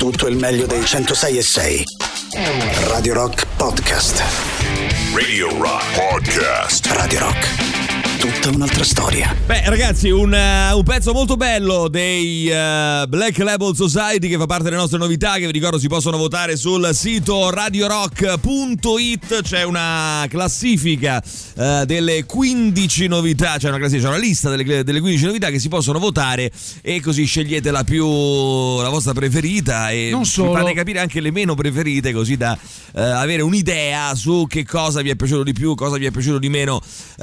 tutto il meglio dei 106.6. Radio Rock Podcast. Radio Rock Podcast. Radio Rock. Tutta un'altra storia. Beh, ragazzi, un pezzo molto bello dei Black Label Society, che fa parte delle nostre novità, che vi ricordo si possono votare sul sito radiorock.it. C'è una classifica delle 15 novità, c'è una lista delle 15 novità che si possono votare, e così scegliete la vostra preferita e non solo, fate capire anche le meno preferite, così da avere un'idea su che cosa vi è piaciuto di più, cosa vi è piaciuto di meno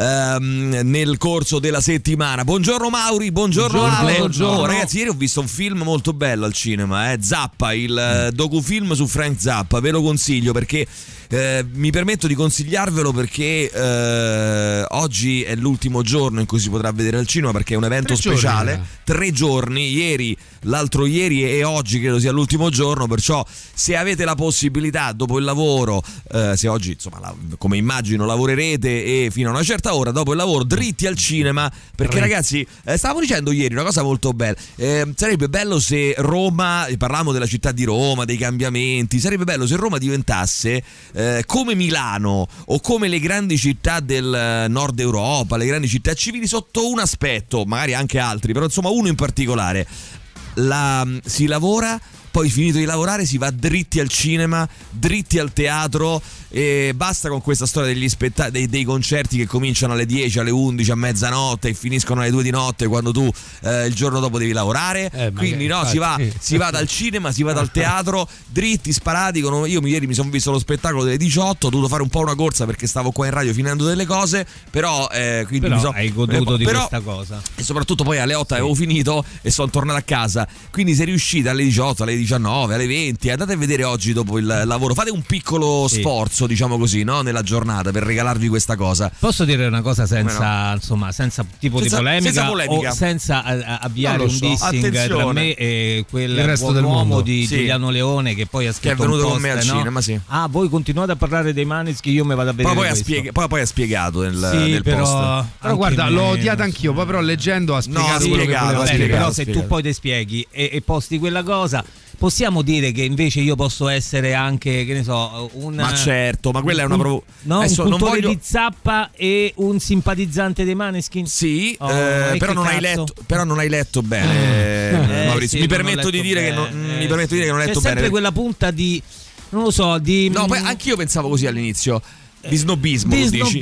nel corso della settimana. Buongiorno Mauri, buongiorno Ale. Buongiorno. Oh, ragazzi, ieri ho visto un film molto bello al cinema, Zappa, il docufilm su Frank Zappa. Ve lo consiglio perché mi permetto di consigliarvelo perché oggi è l'ultimo giorno in cui si potrà vedere al cinema, perché è un evento speciale. 3 giorni, ieri, l'altro ieri e oggi credo sia l'ultimo giorno, perciò se avete la possibilità dopo il lavoro, se oggi insomma come immagino lavorerete e fino a una certa ora dopo il lavoro dritti al cinema, perché ragazzi stavamo dicendo ieri una cosa molto bella, sarebbe bello se Roma, parlavamo della città di Roma, dei cambiamenti, sarebbe bello se Roma diventasse come Milano o come le grandi città del nord Europa, le grandi città civili, sotto un aspetto, magari anche altri, però insomma uno in particolare. Si lavora, poi finito di lavorare si va dritti al cinema, dritti al teatro, e basta con questa storia degli dei concerti che cominciano alle 10, alle 11, a mezzanotte e finiscono alle 2 di notte quando tu il giorno dopo devi lavorare. Quindi no, si va dal cinema, si va dal teatro dritti, sparati. Io ieri mi sono visto lo spettacolo delle 18, ho dovuto fare un po' una corsa perché stavo qua in radio finendo delle cose, però quindi hai goduto di questa cosa, e soprattutto poi alle 8 avevo finito e sono tornato a casa. Quindi se riuscite alle 18, alle 19, alle 20, andate a vedere oggi dopo il lavoro, fate un piccolo sforzo, diciamo così, no, nella giornata, per regalarvi questa cosa. Posso dire una cosa senza tipo di polemica, o senza avviare un dissing tra me e quel resto dell'uomo di Giuliano Leone che poi ha scritto, che è venuto un post, con me al cinema, sì. Voi continuate a parlare dei Maneskin, io me vado a vedere poi ha spiegato nel post. Però guarda, l'ho odiata anch'io, poi però leggendo ha spiegato quello che voleva dire. Però se tu poi te spieghi e posti quella cosa, possiamo dire che invece io posso essere anche, che ne so, ma certo, ma quella è una un cultore di Zappa e un simpatizzante dei Maneskin? Sì, però non hai letto bene, Maurizio. Mi permetto di dire che non hai letto bene. C'è sempre quella punta di, non lo so, No, poi anch'io pensavo così all'inizio. Di snobismo,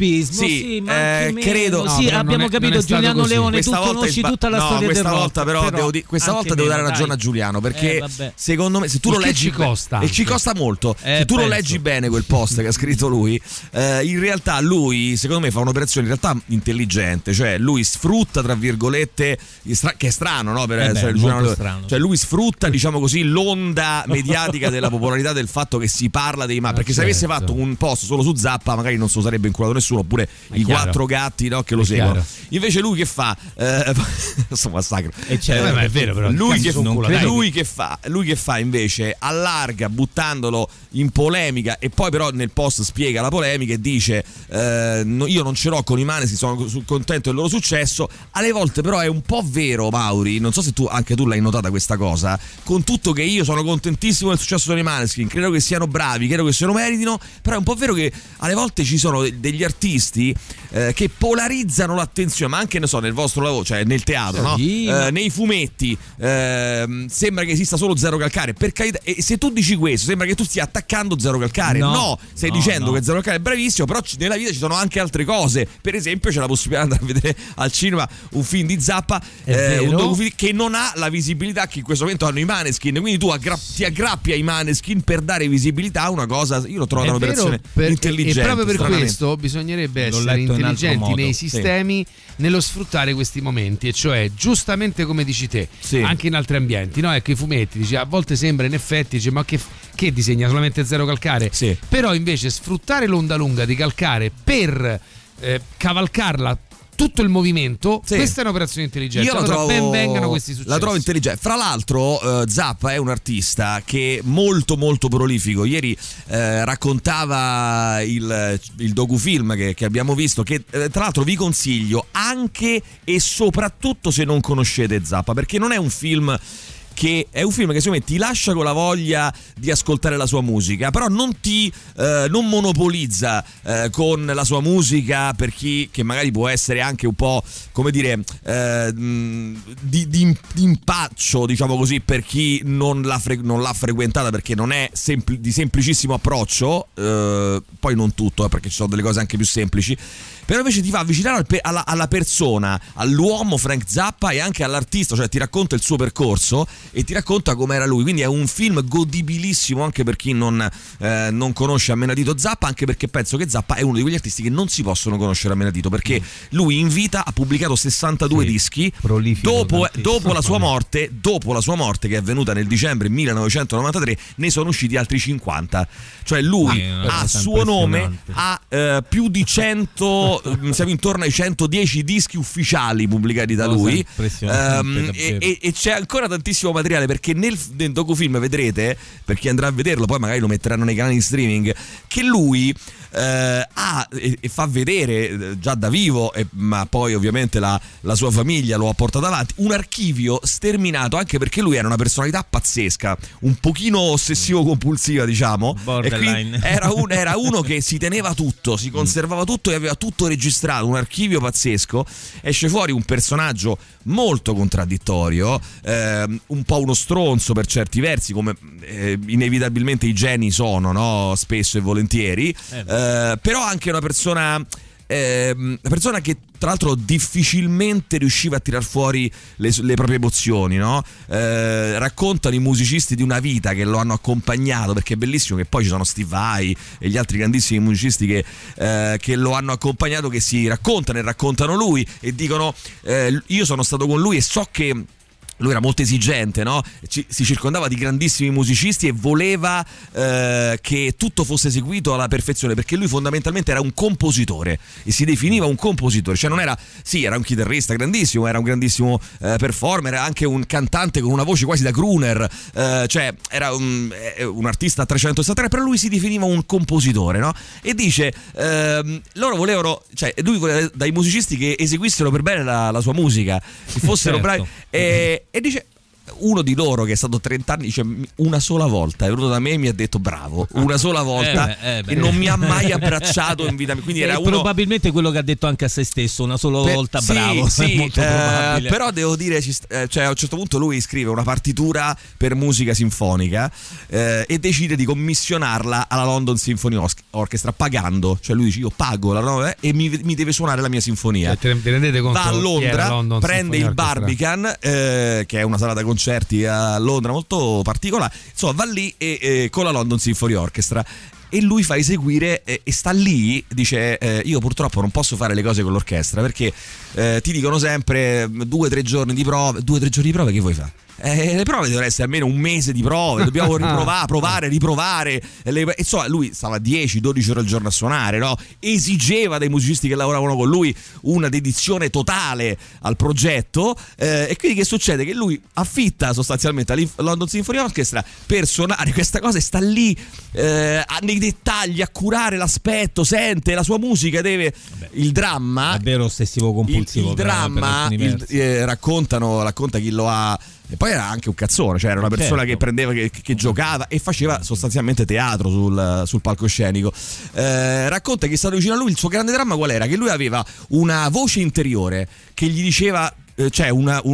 sì, ma credo. No, sì, abbiamo capito, Giuliano Leone, tu conosci tutta la storia del rock. Questa volta devo dare ragione a Giuliano, perché secondo me, se tu lo leggi, ci costa molto. Se tu lo leggi bene quel post che ha scritto lui, in realtà lui, secondo me, fa un'operazione in realtà intelligente, cioè lui sfrutta, tra virgolette, che è strano, no? Per essere Giuliano Leone. Cioè lui sfrutta, diciamo così, l'onda mediatica della popolarità del fatto che si parla dei perché se avesse fatto un post solo su Zappa magari non se lo sarebbe inculato nessuno, oppure i 4 gatti, no, che lo seguono. Invece lui che fa questo massacro, ma è vero, però lui che fa invece allarga buttandolo in polemica, e poi però nel post spiega la polemica e dice io non ce l'ho con i Maneskin, sono contento del loro successo. Alle volte però è un po' vero, Mauri, non so se anche tu l'hai notata questa cosa, con tutto che io sono contentissimo del successo dei Maneskin, credo che siano bravi, credo che se lo meritino, però è un po' vero che alle volte ci sono degli artisti che polarizzano l'attenzione, ma anche, ne so, nel vostro lavoro, cioè nel teatro, no? Nei fumetti, sembra che esista solo Zero Calcare, per carità, e se tu dici questo sembra che tu stia attaccando Zero Calcare. Stai dicendo che Zero Calcare è bravissimo, però nella vita ci sono anche altre cose. Per esempio c'è la possibilità di andare a vedere al cinema un film di Zappa, un docufilm che non ha la visibilità che in questo momento hanno i Maneskin, quindi tu ti aggrappi ai Maneskin per dare visibilità a una cosa. Io l'ho trovata un'operazione intelligente, e proprio per questo bisognerebbe essere intelligenti nei sistemi, nello sfruttare questi momenti, e cioè giustamente come dici te, anche in altri ambienti, no? Ecco, i fumetti, dici, a volte sembra in effetti, dice, ma che disegna solamente Zero Calcare, però invece sfruttare l'onda lunga di Calcare per cavalcarla tutto il movimento, questa è un'operazione intelligente. Ben vengano questi successi. La trovo intelligente. Fra l'altro Zappa è un artista che è molto molto prolifico. Ieri raccontava il docufilm che abbiamo visto, che tra l'altro vi consiglio anche e soprattutto se non conoscete Zappa, perché non è un film che è un film che secondo me ti lascia con la voglia di ascoltare la sua musica, però non non monopolizza con la sua musica per chi che magari può essere anche un po', come dire, di impaccio, diciamo così, per chi non l'ha frequentata, perché non è di semplicissimo approccio, poi non tutto, perché ci sono delle cose anche più semplici, però invece ti fa avvicinare alla persona, all'uomo Frank Zappa e anche all'artista, cioè ti racconta il suo percorso e ti racconta com'era lui, quindi è un film godibilissimo anche per chi non conosce a menadito Zappa, anche perché penso che Zappa è uno di quegli artisti che non si possono conoscere a menadito, perché lui in vita ha pubblicato 62 dischi, dopo la sua morte, che è avvenuta nel dicembre 1993, ne sono usciti altri 50, cioè lui a suo nome ha più di 100, siamo intorno ai 110 dischi ufficiali pubblicati da lui, e c'è ancora tantissimo materiale, perché nel docufilm vedrete, per chi andrà a vederlo, poi magari lo metteranno nei canali di streaming, che lui ha e fa vedere già da vivo, ma poi ovviamente la sua famiglia lo ha portato avanti, un archivio sterminato, anche perché lui era una personalità pazzesca, un pochino ossessivo compulsiva, diciamo, borderline. Era uno che si teneva tutto, si conservava tutto e aveva tutto registrato, un archivio pazzesco. Esce fuori un personaggio molto contraddittorio, un po' uno stronzo per certi versi, come inevitabilmente i geni sono, no? Spesso e volentieri, però anche una persona che tra l'altro difficilmente riusciva a tirar fuori le proprie emozioni, no? Raccontano i musicisti di una vita che lo hanno accompagnato, perché è bellissimo che poi ci sono Steve Vai e gli altri grandissimi musicisti che lo hanno accompagnato, che si raccontano e raccontano lui e dicono io sono stato con lui e so che lui era molto esigente, no? Si circondava di grandissimi musicisti e voleva che tutto fosse eseguito alla perfezione, perché lui fondamentalmente era un compositore e si definiva un compositore, cioè non era, sì, era un chitarrista grandissimo, era un grandissimo performer, era anche un cantante con una voce quasi da crooner, cioè era un artista a 360, però lui si definiva un compositore, no? E dice loro volevano, cioè lui voleva dai musicisti che eseguissero per bene la sua musica, che fossero bravi, e dice, uno di loro che è stato 30 anni, dice, una sola volta è venuto da me e mi ha detto bravo, una sola volta, e non mi ha mai abbracciato in vita, quindi era probabilmente quello che ha detto anche a se stesso, una sola volta, bravo, sì, molto probabile. Però devo dire, cioè, a un certo punto lui scrive una partitura per musica sinfonica e decide di commissionarla alla London Symphony Orchestra pagando, cioè lui dice io pago e mi deve suonare la mia sinfonia. Ti rendete conto? Va a Londra, prende il Barbican, che è una sala da concerti a Londra molto particolare, insomma va lì e con la London Symphony Orchestra, e lui fa eseguire e sta lì, dice io purtroppo non posso fare le cose con l'orchestra perché ti dicono sempre 2-3 giorni di prove. 2-3 giorni di prove che vuoi fare? Le prove devono essere almeno un mese di prove, dobbiamo riprovare. Insomma, lui stava 10-12 ore al giorno a suonare, no? Esigeva dai musicisti che lavoravano con lui una dedizione totale al progetto, e quindi che succede? Che lui affitta sostanzialmente la London Symphony Orchestra per suonare questa cosa e sta lì nei dettagli a curare l'aspetto, sente la sua musica, deve il dramma, è vero, ossessivo compulsivo, il dramma racconta chi lo ha. E poi era anche un cazzone, cioè era una persona che prendeva, che giocava e faceva sostanzialmente teatro sul palcoscenico. Racconta che è stato vicino a lui. Il suo grande dramma qual era? Che lui aveva una voce interiore che gli diceva, cioè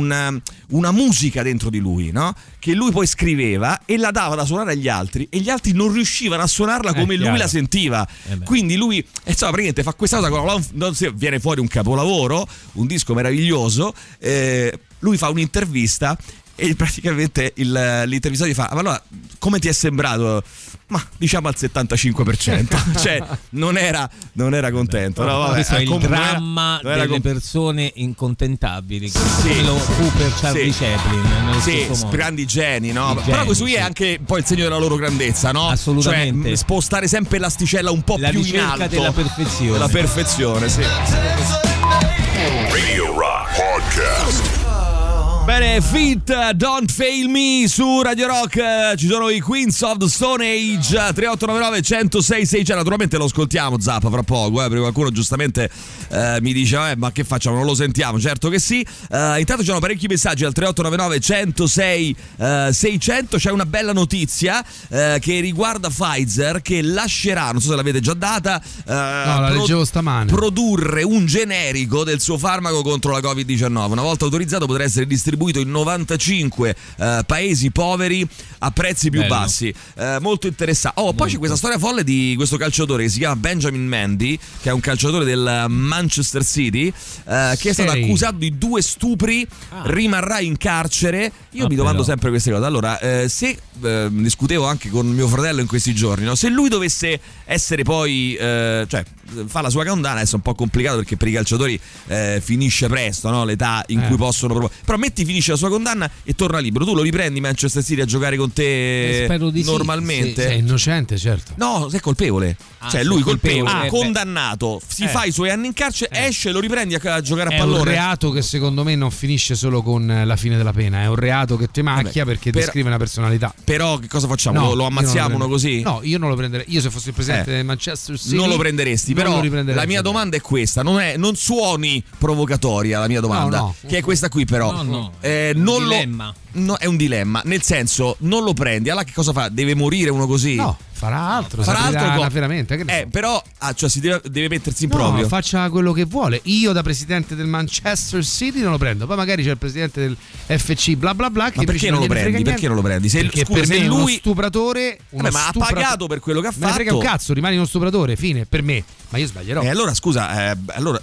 una musica dentro di lui, no? Che lui poi scriveva e la dava da suonare agli altri, e gli altri non riuscivano a suonarla come lui la sentiva. Quindi lui, insomma, praticamente fa questa cosa, viene fuori un capolavoro, un disco meraviglioso. Lui fa un'intervista e praticamente l'intervistato gli fa: ma allora come ti è sembrato? Ma diciamo al 75%, cioè non era contento. No, vabbè, questo è il dramma delle persone incontentabili, come lo fu per Charlie Chaplin, sì, grandi geni, no? Però questo qui è anche poi il segno della loro grandezza, no? Assolutamente, cioè spostare sempre l'asticella un po' più in alto, della perfezione. La perfezione, sì. Radio Rock Podcast. Bene, Fit, Don't Fail Me su Radio Rock. Ci sono i Queens of the Stone Age. 3899 106 600. Naturalmente lo ascoltiamo Zappa fra poco, perché qualcuno giustamente mi dice ma che facciamo, non lo sentiamo? Certo che sì. Intanto ci sono parecchi messaggi al 3899 106 600. C'è una bella notizia che riguarda Pfizer, che lascerà, non so se l'avete già data, la leggevo stamane, produrre un generico del suo farmaco contro la Covid-19. Una volta autorizzato potrà essere distribuito in 95 paesi poveri a prezzi più bassi. Molto interessante. Poi c'è questa storia folle di questo calciatore che si chiama Benjamin Mendy, che è un calciatore del Manchester City, che è stato accusato di 2 stupri, rimarrà in carcere. Io mi domando sempre queste cose. Allora, se discutevo anche con mio fratello in questi giorni, no? Se lui dovesse essere poi cioè fa la sua condanna, adesso è un po' complicato perché per i calciatori finisce presto, no? L'età in cui possono però metti finisce la sua condanna e torna libero. Tu lo riprendi Manchester City a giocare con te normalmente? Sei innocente, certo. No, sei colpevole. Cioè lui colpevole, condannato, si fa i suoi anni in carcere, esce, lo riprendi a giocare a pallone. È un reato che secondo me non finisce solo con la fine della pena, è un reato che ti macchia perché descrive una personalità. Però che cosa facciamo? No, lo ammazziamo uno così? No, io non lo prenderei. Io se fossi il presidente del Manchester City non lo prenderesti, però la mia domanda è questa, non suoni provocatoria la mia domanda, che è questa qui però. Dilemma. No, è un dilemma, nel senso, non lo prendi, allora che cosa fa? Deve morire uno così? No, farà altro veramente. Però cioè si deve mettersi in proprio. Faccia quello che vuole. Io da presidente del Manchester City non lo prendo. Poi magari c'è il presidente del FC bla bla bla che ma perché non lo prendi? Perché non lo prendi? Perché per me è uno stupratore, ma ha pagato per quello che ha fatto. Me ne frega un cazzo, rimani uno stupratore, fine, per me. Ma io sbaglierò. Allora scusa,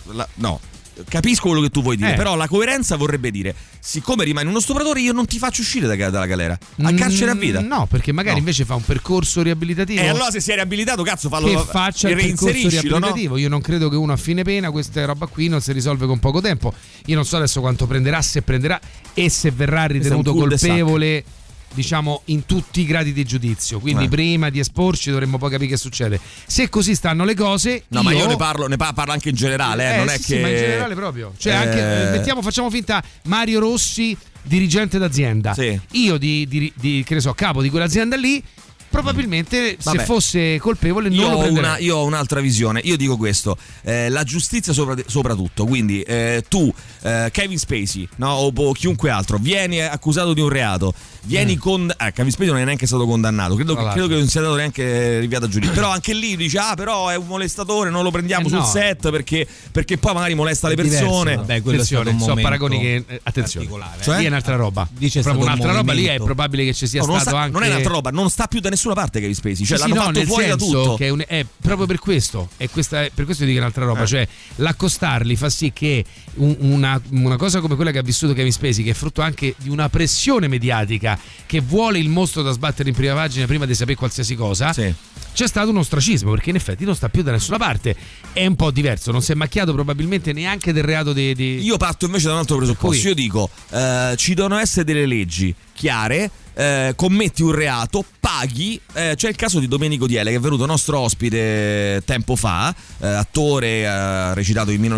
no. Capisco quello che tu vuoi dire, però la coerenza vorrebbe dire: siccome rimani uno stupratore, io non ti faccio uscire dalla galera, a carcere a vita. No, perché magari invece fa un percorso riabilitativo. E allora se si è riabilitato, cazzo, fallo, che faccia il percorso riabilitativo. No? Io non credo che uno a fine pena, questa roba qui non si risolve con poco tempo. Io non so adesso quanto prenderà, se prenderà e se verrà ritenuto colpevole, diciamo, in tutti i gradi di giudizio. Quindi prima di esporci dovremmo poi capire che succede. Se così stanno le cose, ma io ne parlo anche in generale, non è sì, che ma in generale proprio. Cioè anche facciamo finta Mario Rossi, dirigente d'azienda. Io che ne so, capo di quell'azienda lì, probabilmente se fosse colpevole non lo prenderei. Io ho un'altra visione. Io dico questo: la giustizia soprattutto. Quindi tu, Kevin Spacey, no, o chiunque altro, vieni accusato di un reato, vieni Kevin Spacey non è neanche stato condannato, credo che non sia stato neanche rinviato a giudizio. Però anche lì dice però è un molestatore, non lo prendiamo sul set perché poi magari molesta le persone. Vabbè, quello sono paragoni che attenzione, cioè? Lì è un'altra roba. Dice proprio un'altra roba, lì è probabile che ci sia stato anche. Non è un'altra roba, non sta più da nessuna parte Kevin Spacey, cioè l'hanno fatto fuori da tutto. Che è proprio per questo, per questo dico un'altra roba, cioè l'accostarli fa sì che una cosa come quella che ha vissuto Kevin Spacey, che è frutto anche di una pressione mediatica che vuole il mostro da sbattere in prima pagina prima di sapere qualsiasi cosa, c'è stato un ostracismo perché in effetti non sta più da nessuna parte. È un po' diverso, non si è macchiato probabilmente neanche del reato di... Io parto invece da un altro presupposto. Io dico ci devono essere delle leggi chiare. Commetti un reato, paghi. C'è il caso di Domenico Diele, che è venuto nostro ospite tempo fa, attore, ha recitato in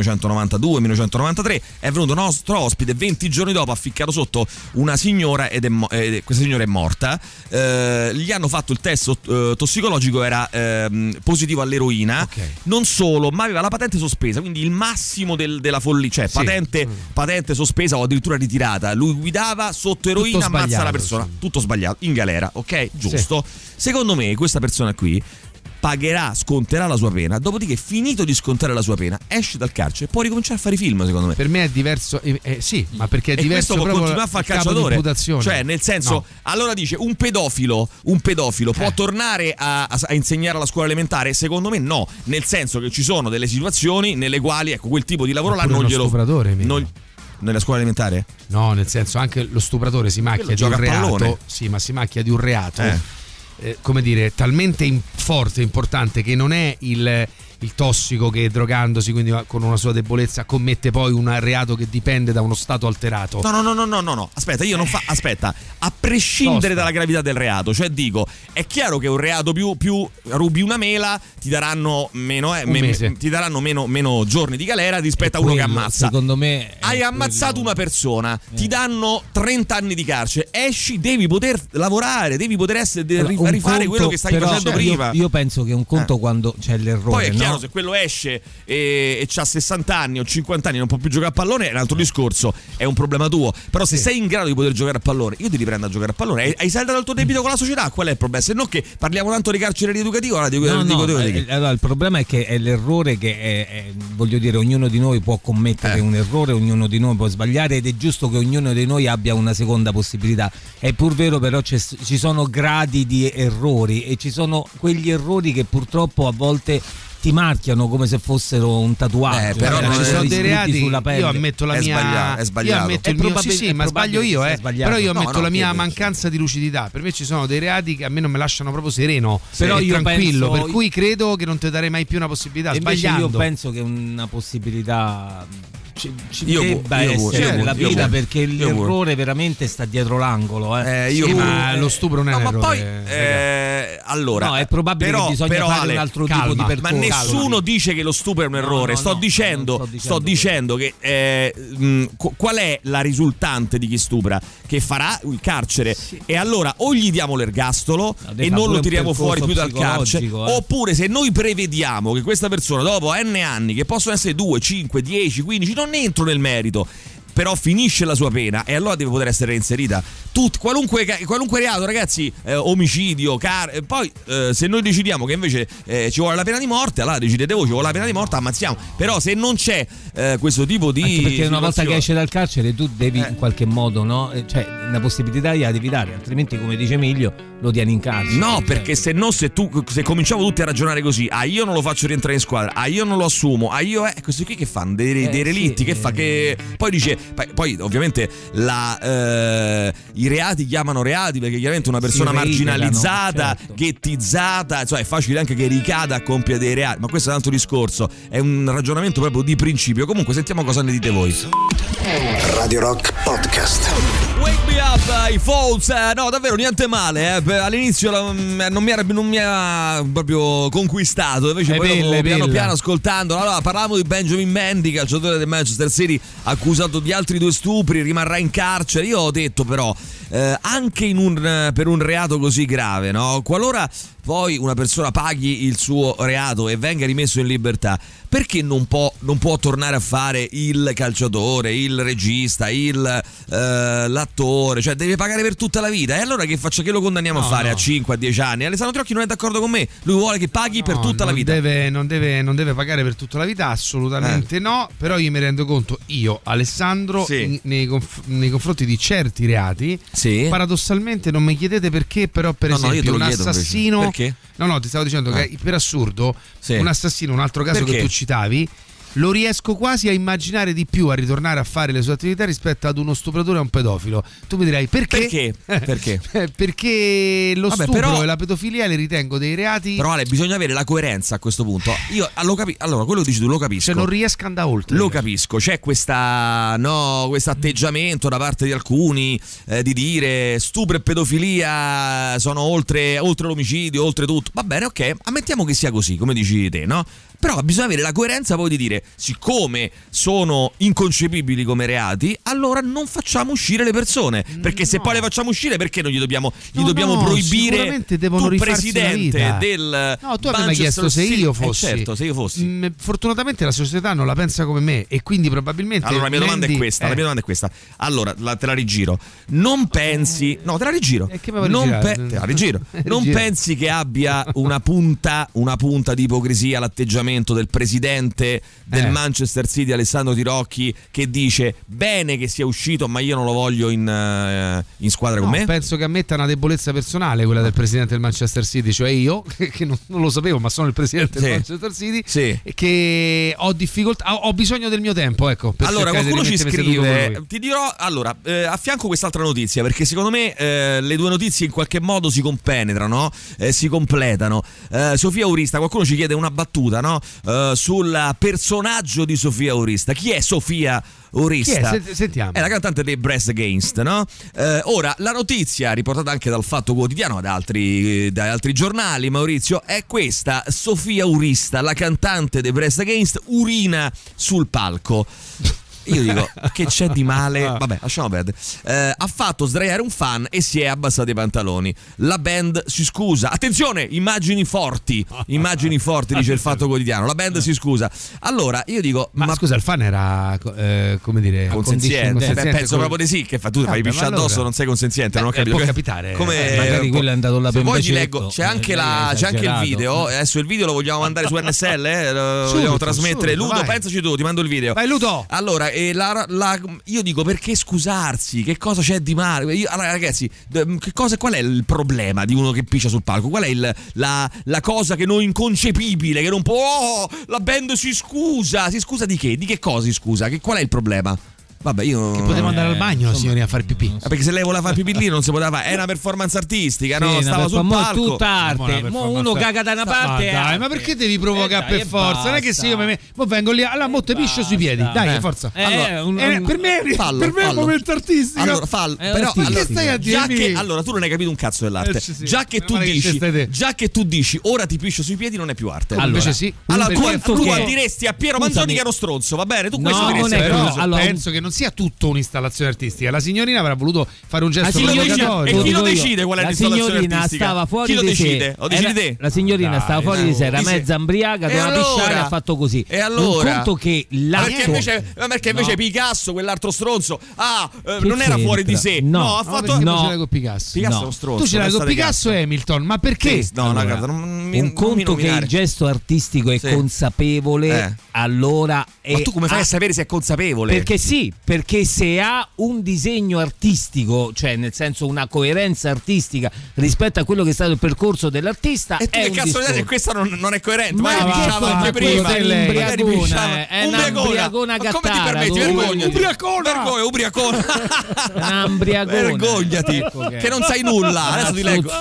1992-1993, è venuto nostro ospite, 20 giorni dopo ha ficcato sotto una signora questa signora è morta. Gli hanno fatto il test tossicologico, era positivo all'eroina, non solo, ma aveva la patente sospesa, quindi il massimo della follia, cioè patente sospesa o addirittura ritirata. Lui guidava sotto eroina, ammazza la persona. Tutto sbagliato, in galera, ok? Giusto. Secondo me questa persona qui pagherà, sconterà la sua pena, dopodiché, finito di scontare la sua pena, esce dal carcere e può ricominciare a fare film, secondo me. Per me è diverso, sì, ma perché è diverso. E questo può continuare a fare il calciatore, cioè nel senso, no. Allora dice un pedofilo può tornare a insegnare alla scuola elementare? Secondo me no, nel senso che ci sono delle situazioni nelle quali quel tipo di lavoro là non glielo nella scuola elementare? No, nel senso, anche lo stupratore si macchia di un reato. Sì, ma si macchia di un reato. Come dire, talmente forte e importante che non è il il tossico che drogandosi, quindi con una sua debolezza, commette poi un reato che dipende da uno stato alterato. No. Aspetta, aspetta, a prescindere dalla gravità del reato, cioè dico, è chiaro che un reato più rubi una mela ti daranno meno giorni di galera rispetto a uno che ammazza. Secondo me hai ammazzato una persona, ti danno 30 anni di carcere, esci, devi poter lavorare, devi poter rifare quello che stai facendo prima. Io penso che un conto quando c'è l'errore. Poi è chiaro, se quello esce e c'ha 60 anni o 50 anni e non può più giocare a pallone, è un altro discorso, è un problema tuo. Però se sei in grado di poter giocare a pallone, io ti riprendo a giocare a pallone. Hai saldato il tuo debito con la società, qual è il problema? Se no che parliamo tanto di carcere rieducativo, allora il problema è che è l'errore che voglio dire, ognuno di noi può commettere un errore, ognuno di noi può sbagliare, ed è giusto che ognuno di noi abbia una seconda possibilità. È pur vero, però ci sono gradi di errori, e ci sono quegli errori che purtroppo a volte ti marchiano come se fossero un tatuaggio. Però ci sono dei reati sulla pelle. Io ammetto la mia è sbagliato. Io ammetto il mio ma sbaglio io, però io ammetto la mia mancanza di lucidità. Per me ci sono dei reati che a me non me lasciano proprio sereno, però io tranquillo, per cui credo che non ti darei mai più una possibilità, sbagliando. Io penso che una possibilità ci debba essere nella vita, perché l'errore veramente sta dietro l'angolo. Ma lo stupro non è un errore. Allora, no, è probabile che bisogna fare un altro tipo di percorso. Ma nessuno dice che lo stupro è un errore. Sto dicendo che qual è la risultante di chi stupra? Che farà il carcere, e allora o gli diamo l'ergastolo e non lo tiriamo fuori più dal carcere, oppure se noi prevediamo che questa persona dopo n anni, che possono essere 2, 5, 10, 15, non entro nel merito, però finisce la sua pena, e allora deve poter essere reinserita. Qualunque reato, ragazzi, omicidio, poi se noi decidiamo che invece ci vuole la pena di morte, allora decidete voi, ci vuole la pena di morte, ammazziamo. Però se non c'è questo tipo di anche perché una volta che esce dal carcere tu devi in qualche modo, no? Cioè una possibilità gliela devi dare, altrimenti, come dice Emilio, lo tieni in carcere. No, perché se cominciamo tutti a ragionare così, io non lo faccio rientrare in squadra, io non lo assumo, io questi qui che fanno dei relitti, che fa che poi dice. Poi ovviamente i reati chiamano reati perché chiaramente una persona marginalizzata, certo, ghettizzata, cioè è facile anche che ricada a compiere dei reati, ma questo è un altro discorso, è un ragionamento proprio di principio. Comunque sentiamo cosa ne dite voi. Radio Rock Podcast. Wake Me Up, i Falls, no davvero niente male, all'inizio non mi ha proprio conquistato, invece poi piano ascoltando, allora parlavamo di Benjamin Mendy, calciatore del Manchester City, accusato di altri 2 stupri, rimarrà in carcere. Io ho detto però anche per un reato così grave, no? Qualora poi una persona paghi il suo reato e venga rimesso in libertà, perché non può tornare a fare il calciatore, il regista, l'attore? Cioè deve pagare per tutta la vita, e allora che lo condanniamo a fare a 5, a 10 anni? Alessandro Trocchi non è d'accordo con me, lui vuole che paghi per tutta la vita. Non deve pagare per tutta la vita, assolutamente no. Però io mi rendo conto, Alessandro, nei confronti di certi reati, paradossalmente non mi chiedete perché, però per esempio un assassino, perché? No, ti stavo dicendo che per assurdo un assassino, un altro caso che tu citavi, lo riesco quasi a immaginare di più a ritornare a fare le sue attività rispetto ad uno stupratore e a un pedofilo. Tu mi dirai perché? Perché lo stupro e la pedofilia li ritengo dei reati. Però Ale, bisogna avere la coerenza a questo punto. Io allora quello che dici tu lo capisco. Se non riesco ad andare oltre. Lo capisco, c'è questo atteggiamento da parte di alcuni di dire stupro e pedofilia sono oltre l'omicidio, oltre tutto. Va bene, ok, ammettiamo che sia così, come dici te, no? Però bisogna avere la coerenza poi di dire, siccome sono inconcepibili come reati, allora non facciamo uscire le persone, perché se poi le facciamo uscire, perché non gli dobbiamo proibire? Devono tu presidente del tu avevi chiesto se io fossi. Certo, se io fossi. Fortunatamente la società non la pensa come me, e quindi probabilmente allora la mia domanda è questa. Allora te la rigiro. Non pensi te la rigiro. Non pensi che abbia una punta di ipocrisia l'atteggiamento del presidente del Manchester City, Alessandro Tirocchi, che dice bene che sia uscito, ma io non lo voglio in squadra con me? Penso che ammetta una debolezza personale, quella del presidente del Manchester City, cioè io che non lo sapevo, ma sono il presidente del Manchester City, e che ho difficoltà, ho bisogno del mio tempo, ecco. Allora qualcuno ci scrive, ti dirò, allora affianco quest'altra notizia, perché secondo me le due notizie in qualche modo si compenetrano, si completano. Sofia Aurista, qualcuno ci chiede una battuta, no? sul personaggio di Sofia Aurista. Chi è Sofia Aurista? Sentiamo. È la cantante dei Breast Against, no? Ora, la notizia riportata anche dal Fatto Quotidiano, da altri giornali, Maurizio, è questa: Sofia Aurista, la cantante dei Breast Against, urina sul palco. Io dico, che c'è di male? Vabbè, lasciamo perdere. Ha fatto sdraiare un fan e si è abbassato i pantaloni. La band si scusa. Attenzione, immagini forti, dice il Fatto Quotidiano. La band si scusa. Allora, io dico, ma scusa, il fan era come dire, consenziente? Penso proprio di sì. Che tu fai pisciare addosso, allora non sei consenziente, non ho capito. Può capitare. Magari quello è andato là per poi ti leggo, c'è anche il video. Adesso il video lo vogliamo mandare su NSL? Lo vogliamo trasmettere? Ludo, vai. Pensaci tu, ti mando il video. Vai Ludo. Allora, io dico, perché scusarsi? Che cosa c'è di male? Allora, ragazzi, qual è il problema di uno che piscia sul palco? Qual è la cosa che non inconcepibile? Che non può. La band si scusa di che? Di che cosa si scusa? Qual è il problema? Vabbè, io che potevo andare al bagno, signori, a fare pipì. Perché se lei voleva fare pipì lì non si poteva fare. È una performance artistica, no? Stava sul palco. Tutta arte. Uno caga da una parte. Dai, ma perché devi provocare per forza? Non è che se io vengo lì, allora mo te piscio sui piedi. Dai, forza. Per me è un momento artistico. Allora, fallo. Però che stai a dirmi? Allora, tu non hai capito un cazzo dell'arte. Sì. Già che tu dici ora ti piscio sui piedi, non è più arte. Allora, invece sì. Allora tu diresti a Piero Manzoni che era uno stronzo, va bene? Tu questo diresti. Però penso che non sia tutto un'installazione artistica. La signorina avrà voluto fare un gesto provocatorio. E chi lo decide qual è l'installazione artistica? Stava fuori chi lo di decide? Lo decidi te? La signorina stava fuori di sé, era mezza ambriaca, doveva pisciare, ha fatto così. E allora? Un conto che perché invece Picasso, quell'altro stronzo, non era fuori di sé. No, ha fatto con Picasso. Picasso è uno stronzo. Tu ce l'hai con Picasso e Hamilton, ma perché? Un conto che il gesto artistico è consapevole, allora ma tu come fai a sapere se è consapevole? Perché se ha un disegno artistico, cioè nel senso una coerenza artistica rispetto a quello che è stato il percorso dell'artista, e tu è che un cazzo discorso. che questa non è coerente? Ma pisciava anche prima. È un'ambriagona gattara. Ubriacona. Un'ambriagona. Vergognati, che non sai nulla. Adesso ti leggo.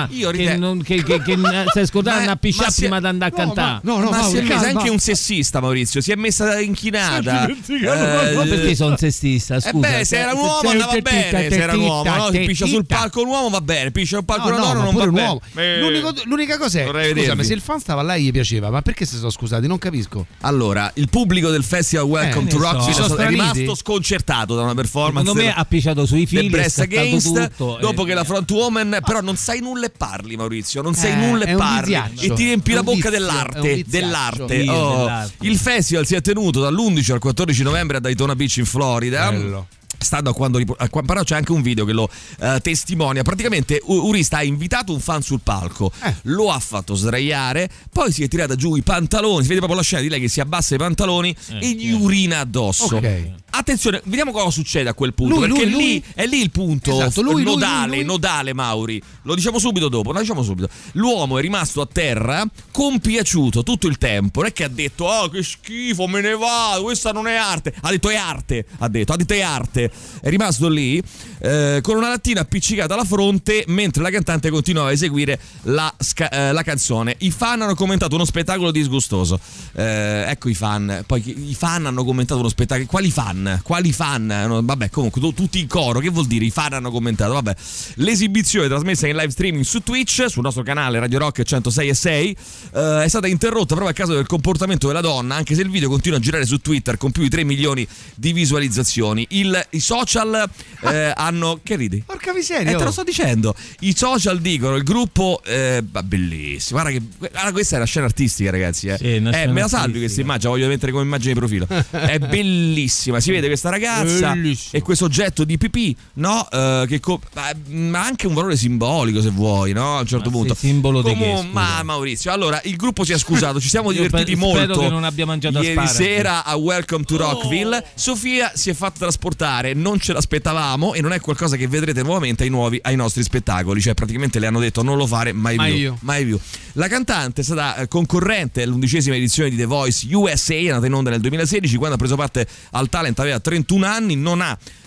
Che stai scordando una pisciata prima di andare a cantare. Ma si è messa anche un sessista, Maurizio. Si è messa inchinata. Perché sono sessista? Scusa. Se era un uomo andava bene. Se era un uomo, no? Si piscia sul palco un uomo va bene. Piscia sul palco una donna non va bene. L'unica cosa è, scusami, se il fan stava là gli piaceva, ma perché si sono scusati? Non capisco. Allora, il pubblico del festival Welcome to Rock è rimasto sconcertato da una performance. Secondo me ha pisciato sui fili, Breast Against, tutto, dopo che la frontwoman, però non sai nulla e parli, Maurizio, non sai nulla e parli e ti riempi la bocca dell'arte. Il festival si è tenuto dall'11 al 14 novembre a Daytona Beach in Florida. Bello. Stando a quando però c'è anche un video che lo testimonia. Praticamente Aurista ha invitato un fan sul palco, lo ha fatto sdraiare, poi si è tirata giù i pantaloni, si vede proprio la scena di lei che si abbassa i pantaloni e gli urina addosso. Attenzione, vediamo cosa succede a quel punto, perché lì è lì il punto. Esatto, nodale Mauri. Lo diciamo subito dopo, L'uomo è rimasto a terra compiaciuto tutto il tempo, non è che ha detto che schifo, me ne vado, questa non è arte. Ha detto è arte, è arte. È rimasto lì con una lattina appiccicata alla fronte mentre la cantante continuava a eseguire la canzone. I fan hanno commentato uno spettacolo disgustoso. Ecco i fan. Poi i fan hanno commentato uno spettacolo. Quali fan? No, vabbè, comunque tutti in coro. Che vuol dire? I fan hanno commentato. Vabbè. L'esibizione trasmessa in live streaming su Twitch, sul nostro canale Radio Rock 106.6, è stata interrotta proprio a causa del comportamento della donna, anche se il video continua a girare su Twitter con più di 3 milioni di visualizzazioni. I social hanno... Che ridi? Porca miseria! Te lo sto dicendo. I social dicono, il gruppo... bellissimo. Guarda, questa è la scena artistica, ragazzi. Sì, me la salvi questa immagine, voglio mettere come immagine di profilo. È bellissima. Si vede questa ragazza e questo oggetto di pipì, no? Ma ha anche un valore simbolico, se vuoi, no? A un certo punto. Simbolo di che? Ma Maurizio, allora, il gruppo si è scusato, ci siamo divertiti molto. Spero che non abbia mangiato ieri sera a Welcome to Rockville. Sofia si è fatta trasportare, non ce l'aspettavamo e non è qualcosa che vedrete nuovamente ai nostri spettacoli, cioè praticamente le hanno detto non lo fare mai più. La cantante è stata concorrente all'11ª edizione di The Voice USA, è nata in onda nel 2016, quando ha preso parte al talent aveva 31 anni, non ha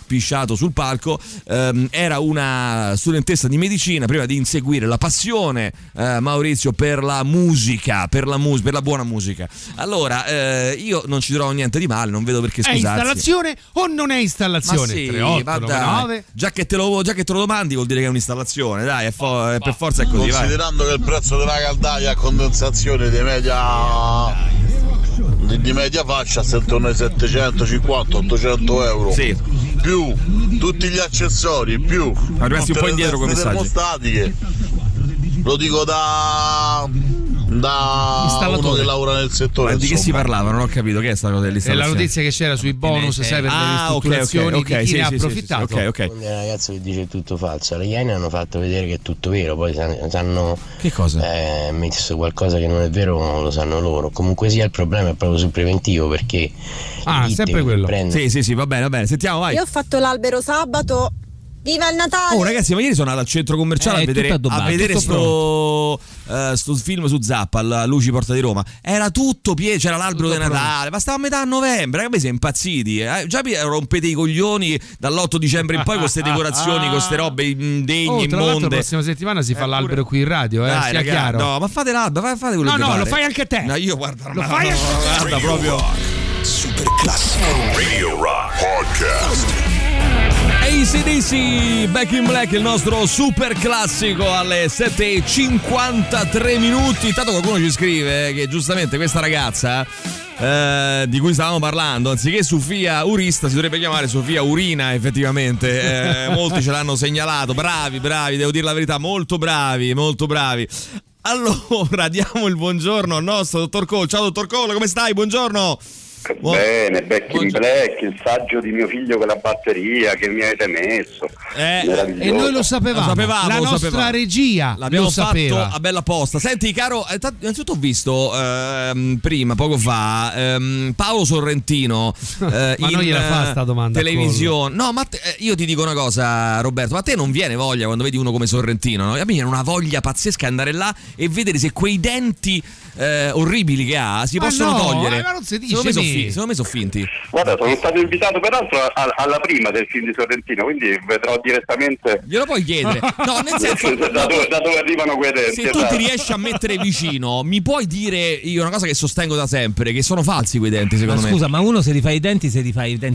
pisciato sul palco. Era una studentessa di medicina, prima di inseguire la passione, Maurizio, per la musica, per la buona musica. Allora, io non ci trovo niente di male, non vedo perché scusarsi. È installazione o non è installazione? Ma sì, 3899. Già che te lo domandi vuol dire che è un'installazione, dai, per forza è così. Considerando che il prezzo della caldaia a condensazione di media fascia si intorno ai 750-800 euro, sì, più tutti gli accessori, più resti un po' indietro con i messaggi termostatiche. Lo dico da uno che lavora nel settore. Ma di che si parlava? Non ho capito che è sta cosa dell'installazione. È la notizia che c'era sui bonus, sai, per le ristrutturazioni, okay, di chi sì, ne ha sì, approfittato. Sì. Un ragazzo che dice tutto falso, le Iene hanno fatto vedere che è tutto vero, poi sanno che cosa? Messo qualcosa che non è vero, lo sanno loro. Comunque sia, il problema è proprio sul preventivo, perché sempre quello. Sì, va bene, sentiamo, vai. Io ho fatto l'albero sabato. Viva il Natale! Oh ragazzi, ma ieri sono andato al centro commerciale a vedere sto film su Zappa, alla Luci Porta di Roma. Era tutto pieno, c'era l'albero di Natale, ma stava a metà novembre, ragazzi, siete impazziti. Già rompete i coglioni dall'8 dicembre in poi con queste decorazioni, con queste robe indegne, tra l'altro, la immonde. prossima settimana si fa l'albero qui in radio, dai, sia ragazzi, chiaro. No, ma fate l'albero, fate quello che No, fate. lo fai anche te. No, io guarda, lo fai anche te. Guarda proprio Super classico Radio Rock Podcast. AC/DC, Back in Black, il nostro super classico alle 7:53 minuti. Intanto qualcuno ci scrive che giustamente questa ragazza di cui stavamo parlando, anziché Sofia Urista si dovrebbe chiamare Sofia Urina, effettivamente. Molti ce l'hanno segnalato. Bravi, devo dire la verità, molto bravi. Allora diamo il buongiorno al nostro dottor Cole. Ciao dottor Cole, come stai? Buongiorno. Bene, Back in Black, il saggio di mio figlio con la batteria che mi avete messo. E noi lo sapevamo. La nostra regia l'abbiamo fatto a bella posta. Senti caro, innanzitutto ho visto poco fa Paolo Sorrentino ma non gliela fa sta domanda televisione. No, ma io ti dico una cosa, Roberto, ma a te non viene voglia quando vedi uno come Sorrentino, no? A me viene una voglia pazzesca andare là e vedere se quei denti orribili che ha si possono togliere. Ma non si dice. Secondo me sono finti. Guarda, sono stato invitato peraltro alla prima del film di Sorrentino, quindi vedrò direttamente. Glielo puoi chiedere? No, nel senso da dove arrivano quei denti. Se tu ti riesci a mettere vicino, mi puoi dire io una cosa che sostengo da sempre, che sono falsi quei denti, secondo me. Scusa, ma uno se li fa i denti da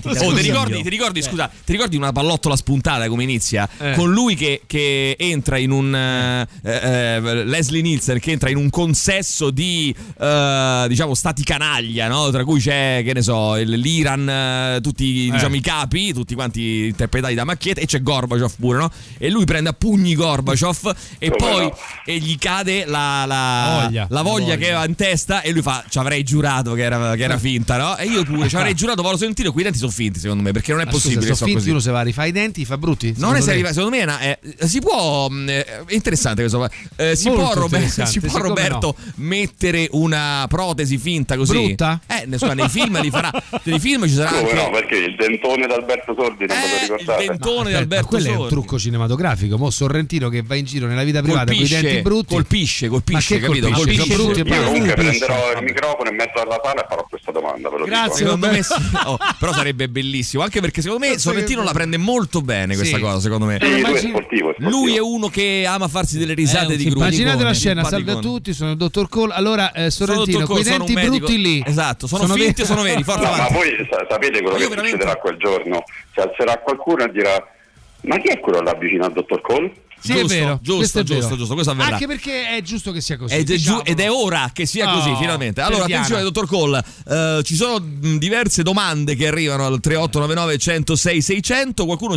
ti ricordi, scusa, ti ricordi una pallottola spuntata come inizia? Con lui che entra in un Leslie Nielsen che entra in un consesso di diciamo stati canaglia, no? Tra cui c'è, che ne so, l'Iran, tutti diciamo i capi, tutti quanti interpretati da Macchietta, e c'è Gorbaciov pure, no? E lui prende a pugni Gorbaciov e poi gli cade la voglia che aveva in testa e lui fa: ci avrei giurato che era finta, no? E io pure ci avrei giurato Paolo Sorrentino, quei denti sono finti secondo me, perché non è possibile. Sono finti, così. Uno se va a rifare i denti fa brutti. Non è secondo me si può è interessante questo. Si può Roberto mettere una protesi finta così brutta? Nei film li farà. Nei film ci sarà anche... No, perché il dentone d'Alberto Sordi non me lo ricordate? Il dentone d'Alberto quello Sordi. è un trucco cinematografico. Mo Sorrentino che va in giro nella vita privata con i denti brutti. Colpisce, capito? Colpisce brutti. Io comunque prenderò il microfono in mezzo alla sala e farò questa domanda, ve lo Grazie, dico. Secondo me però sarebbe bellissimo, anche perché secondo me Sorrentino la prende molto bene questa cosa, secondo me. Sì, lui è sportivo. Lui è uno che ama farsi delle risate di gruppo. Immaginate la scena, salve a tutti, sono il dottor Cole. Allora Sorrentino, quei denti brutti lì. Esatto, sono finti o sono veri? Ma voi sapete quello che succederà quel giorno? Si alzerà qualcuno e dirà: ma chi è quello là vicino al dottor Cole? Sì, è vero, giusto, questo avverrà. Anche perché è giusto che sia così. Ed è ora che sia così, finalmente. Allora, attenzione, dottor Cole, ci sono diverse domande che arrivano al 3899 106 600. Qualcuno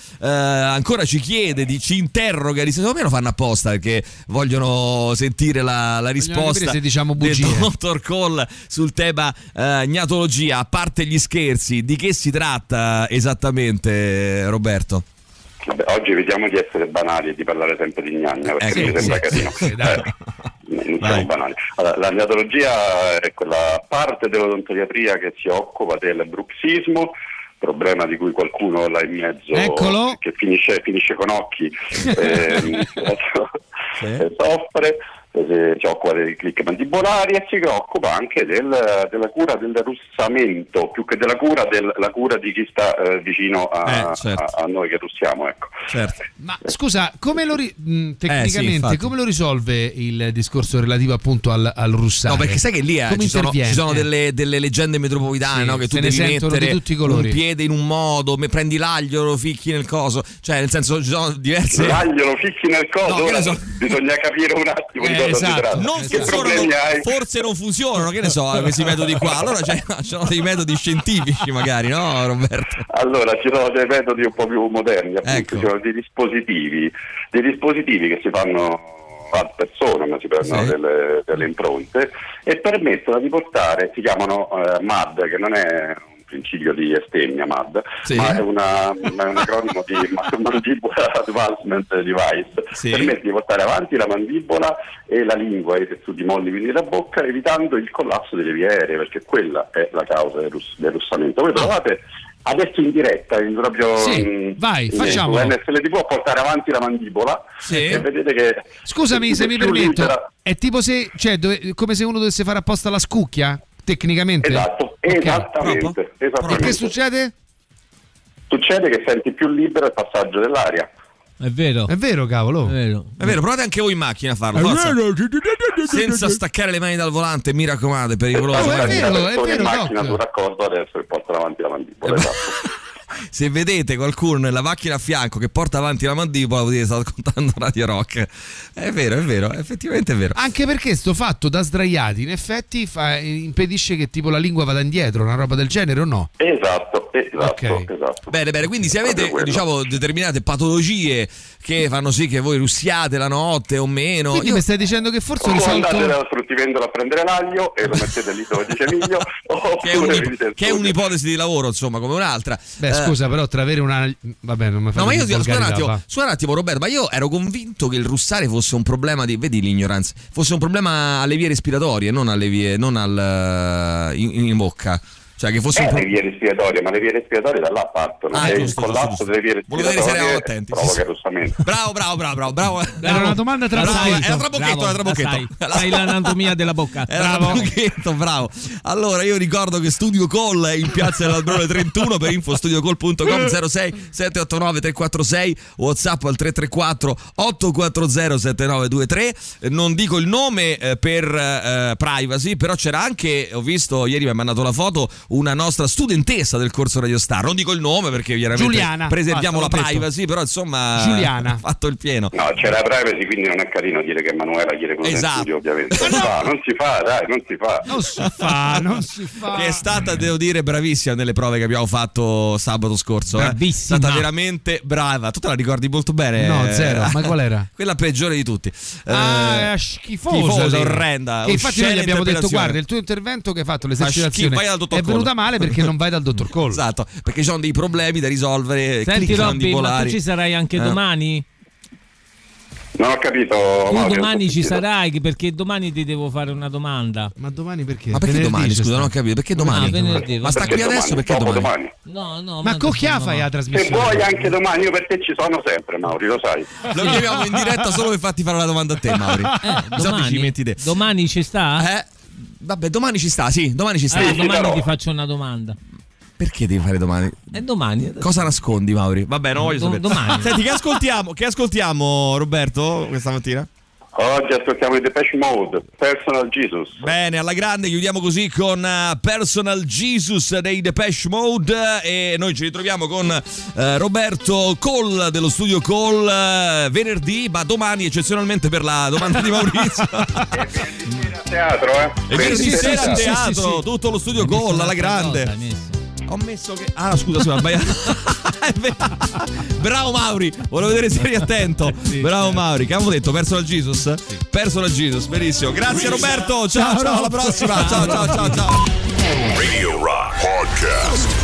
ancora ci chiede, ci interroga, secondo me lo fanno apposta perché vogliono sentire la risposta se diciamo bugie del dottor Cole sul tema gnatologia. A parte gli scherzi, di che si tratta esattamente, Roberto? Vabbè, oggi vediamo di essere banali e di parlare sempre di gnagna, perché mi sembra casino. Non siamo banali. Allora, la gnatologia è quella parte dell'odontodiatria che si occupa del bruxismo, problema di cui qualcuno là in mezzo che finisce con occhi soffre. si occupa dei click mandibolari e si occupa anche della cura del russamento, più che della cura, la cura di chi sta vicino a noi che russiamo, ecco. Certo. Ma scusa, come lo tecnicamente come lo risolve il discorso relativo appunto al russare? No, perché sai che lì ci sono delle leggende metropolitane, no? Che tu devi mettere un piede in un modo, prendi l'aglio, lo ficchi nel coso, cioè nel senso ci sono diverse. L'aglio lo ficchi nel coso, bisogna capire un attimo di cosa si tratta. Non funzionano, forse non funzionano, che ne so, questi metodi qua. Allora ci sono dei metodi scientifici magari, no Roberto? Allora ci sono dei metodi un po' più moderni, appunto, ci sono dei dispositivi che si fanno a persona, ma si prendono delle impronte e permettono di portare, si chiamano MAD, che non è un principio di estemmia MAD, ma è un acronimo di Mandibular Advancement Device, permette di portare avanti la mandibola e la lingua e i tessuti molli, quindi la bocca, evitando il collasso delle vie aeree, perché quella è la causa del russamento. Voi provate adesso in diretta, facciamo. NSL TV a portare avanti la mandibola e vedete che. Scusami se mi permetto, è tipo come se uno dovesse fare apposta la scucchia, tecnicamente. Esatto, esattamente. E che succede? Succede che senti più libero il passaggio dell'aria. È vero, cavolo. È vero, provate anche voi in macchina a farlo. Senza staccare le mani dal volante, mi raccomando, è pericoloso. È vero, in macchina sul raccordo adesso che porta avanti la mandibola. Se vedete qualcuno nella macchina a fianco che porta avanti la mandibola, vuol dire che sta ascoltando Radio Rock. È vero, effettivamente è vero. Anche perché sto fatto da sdraiati, in effetti impedisce che tipo la lingua vada indietro, una roba del genere, o no? Esatto. Bene, quindi se avete determinate patologie che fanno sì che voi russiate la notte o meno, quindi mi stai dicendo che forse andate dal fruttivendolo a prendere l'aglio e lo mettete lì dove dice Miglio, che è un'ipotesi di lavoro, insomma, come un'altra. Scusa, però tra avere una. Vabbè, non mi fai. No, ma io scusa un attimo, Roberto, ma io ero convinto che il russare fosse un problema vedi l'ignoranza, fosse un problema alle vie respiratorie, non alle vie, non in bocca. Cioè che fosse le vie respiratorie, ma le vie respiratorie da là partono. Il collasso delle vie respiratorie provoca il russamento. Bravo. Era una domanda tra trabocchetto. Sai l'anatomia della bocca. Bravo. Allora io ricordo che Studio Call è in piazza dell'Alberone 31, per info studiocall.com, 06 789 346, WhatsApp al 334 840 7923. Non dico il nome per privacy, però c'era anche, ho visto ieri mi ha mandato la foto, una nostra studentessa del corso Radio Star, non dico il nome perché chiaramente Giuliana, preserviamo la privacy, però insomma Giuliana ha fatto il pieno. No, c'è la privacy, quindi non è carino dire che Emanuela chiede cose in studio, ovviamente. Non si fa. Che è stata, devo dire, bravissima nelle prove che abbiamo fatto sabato scorso. Bravissima. È stata veramente brava. Tu te la ricordi molto bene? No, zero. Ma qual era? Quella peggiore di tutti. Schifosa, orrenda. E infatti noi gli abbiamo detto: guarda, il tuo intervento che hai fatto, l'esercitazione è venuta male perché non vai dal dottor Cole. Esatto, perché ci sono dei problemi da risolvere. Senti Robby, ma tu ci sarai anche domani? Non ho capito. Tu domani ci sarai, perché domani ti devo fare una domanda. Ma domani perché? Ma perché domani? Scusa, non ho capito. Perché domani? Venerdì. Ma sta qui adesso? Perché domani? No, ma con chi fai la trasmissione? Se vuoi anche domani, io per te ci sono sempre, Mauri, lo sai. Lo chiamiamo in diretta solo per farti fare la domanda a te, Mauri. Domani ci sta? Vabbè, domani ci sta, sì, domani ci sta. Domani ti faccio una domanda. Perché devi fare domani? Domani. Cosa nascondi, Mauri? Vabbè, non voglio sapere. Domani. Senti, che ascoltiamo, Roberto, questa mattina? Oggi ascoltiamo i Depeche Mode, Personal Jesus. Bene, alla grande, chiudiamo così con Personal Jesus dei Depeche Mode e noi ci ritroviamo con Roberto Cole dello studio Call venerdì, ma domani eccezionalmente per la domanda di Maurizio. Teatro, E venerdì sera a teatro, tutto lo studio Call alla grande. Ho messo che. Scusa, ho sbagliato. Bravo Mauri, volevo vedere se eri attento. Bravo Mauri, che avevo detto? Personal Jesus? Personal Jesus, benissimo. Grazie Roberto, ciao, alla prossima. Ciao. Radio Rock Podcast.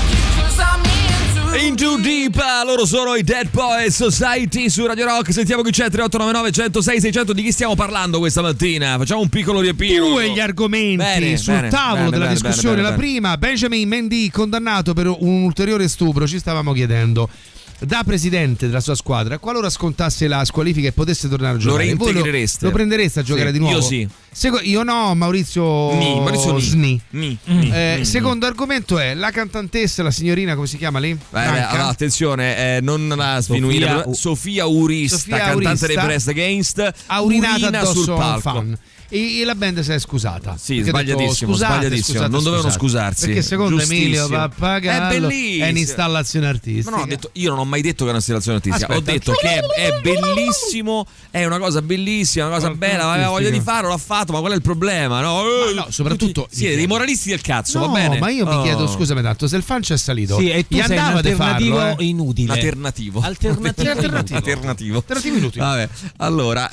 Into Deep, loro sono i Dead Poets Society su Radio Rock. Sentiamo chi c'è, 3899 106 600. Di chi stiamo parlando questa mattina? Facciamo un piccolo riepilogo. Gli argomenti sul tavolo della discussione. La prima, Benjamin Mendy condannato per un ulteriore stupro. Ci stavamo chiedendo, da presidente della sua squadra, qualora scontasse la squalifica e potesse tornare a giocare, lo reintegrereste? Lo prendereste a giocare di nuovo? Io sì. Io no, Maurizio Sni. Secondo argomento è la cantantessa, la signorina, come si chiama lì? Allora, attenzione, non la sminuire. Sofia Urista, cantante dei Press Against, ha urinato addosso sul palco. E la band si è scusata. Sì, sbagliatissimo. Non dovevano scusarsi. Perché secondo Emilio Pappagallo è un'installazione artistica. Ma no, io non ho mai detto che è un'installazione artistica. Ho detto che è bellissimo, è una cosa bellissima, una cosa bella, aveva voglia di farlo, l'ha fatto, ma qual è il problema? No, soprattutto siete dei moralisti del cazzo, no, va bene? Ma io mi chiedo, scusami tanto, se il fan c'è salito, e tu sei un alternativo inutile. Alternativo inutile. Vabbè, allora,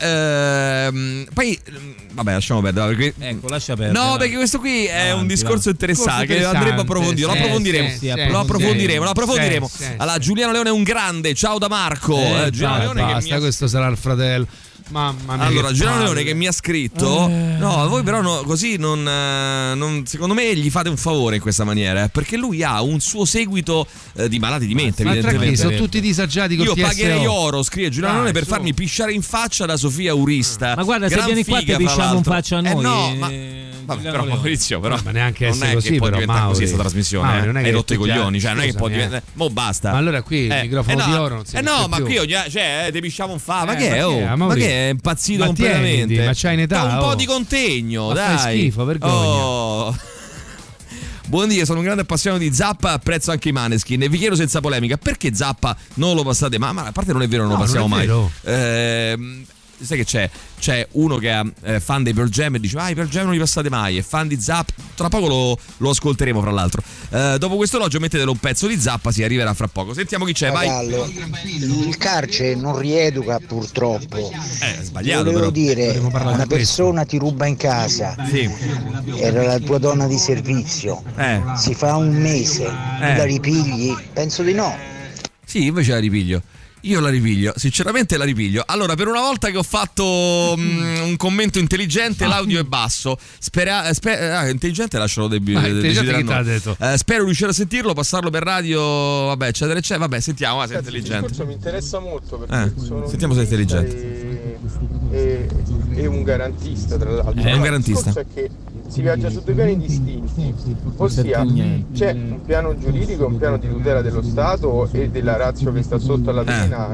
poi vabbè, lasciamo perdere perché lascia perdere. No, perché questo qui è un discorso interessante che andremo a approfondire. Lo approfondiremo. Allora, Giuliano Leone è un grande. Ciao da Marco. Giuliano Leone, questo sarà il fratello. Mamma mia. Allora, Giuliano Leone che mi ha scritto. No, voi però così non secondo me gli fate un favore in questa maniera, perché lui ha un suo seguito di malati di mente, evidentemente. Sono tutti disagiati col Io TSO. pagherei oro, scrive Giuliano Leone, per farmi pisciare in faccia da Sofia Urista. Ma guarda, se vieni qua ti pisciamo in faccia a noi. No, ma vabbè, però Maurizio, però ma neanche non è così, che può però diventare così questa trasmissione, non è hai rotto i tutti coglioni, cioè non è che può diventare. Mo basta. Ma allora qui il microfono di oro non si no, ma più. Qui ti pisciamo un fa. Ma che è? Ma che è impazzito completamente? Ma c'hai in età? Un po' di contegno, dai. Fai schifo, vergogna. Buondì, sono un grande appassionato di Zappa, apprezzo anche i Maneskin e vi chiedo senza polemica, perché Zappa non lo passate mai? Ma a parte non è vero, non lo passiamo mai. Sai che c'è uno che è fan dei Pearl Jam e dice i Pearl Jam non li passate mai, è fan di Zappa, tra poco lo ascolteremo fra l'altro. Dopo questo elogio mettetelo un pezzo di Zappa, si arriverà fra poco. Sentiamo chi c'è, vai. Il carcere non rieduca purtroppo. Sbagliato. Volevo però dire, una persona ti ruba in casa, era la tua donna di servizio, si fa un mese, la ripigli? Penso di no. Sì, invece la ripiglio. Io la ripiglio, sinceramente la ripiglio. Allora, per una volta che ho fatto un commento intelligente, l'audio è basso. Intelligente lascialo spero riuscire a sentirlo, passarlo per radio, vabbè, eccetera, eccetera. Vabbè, sentiamo, sei intelligente. Il discorso mi interessa molto perché sentiamo se è intelligente. È un garantista, tra l'altro. È un garantista. Il discorso è che si viaggia su due piani distinti, ossia c'è un piano giuridico, un piano di tutela dello Stato e della ratio che sta sotto alla pena,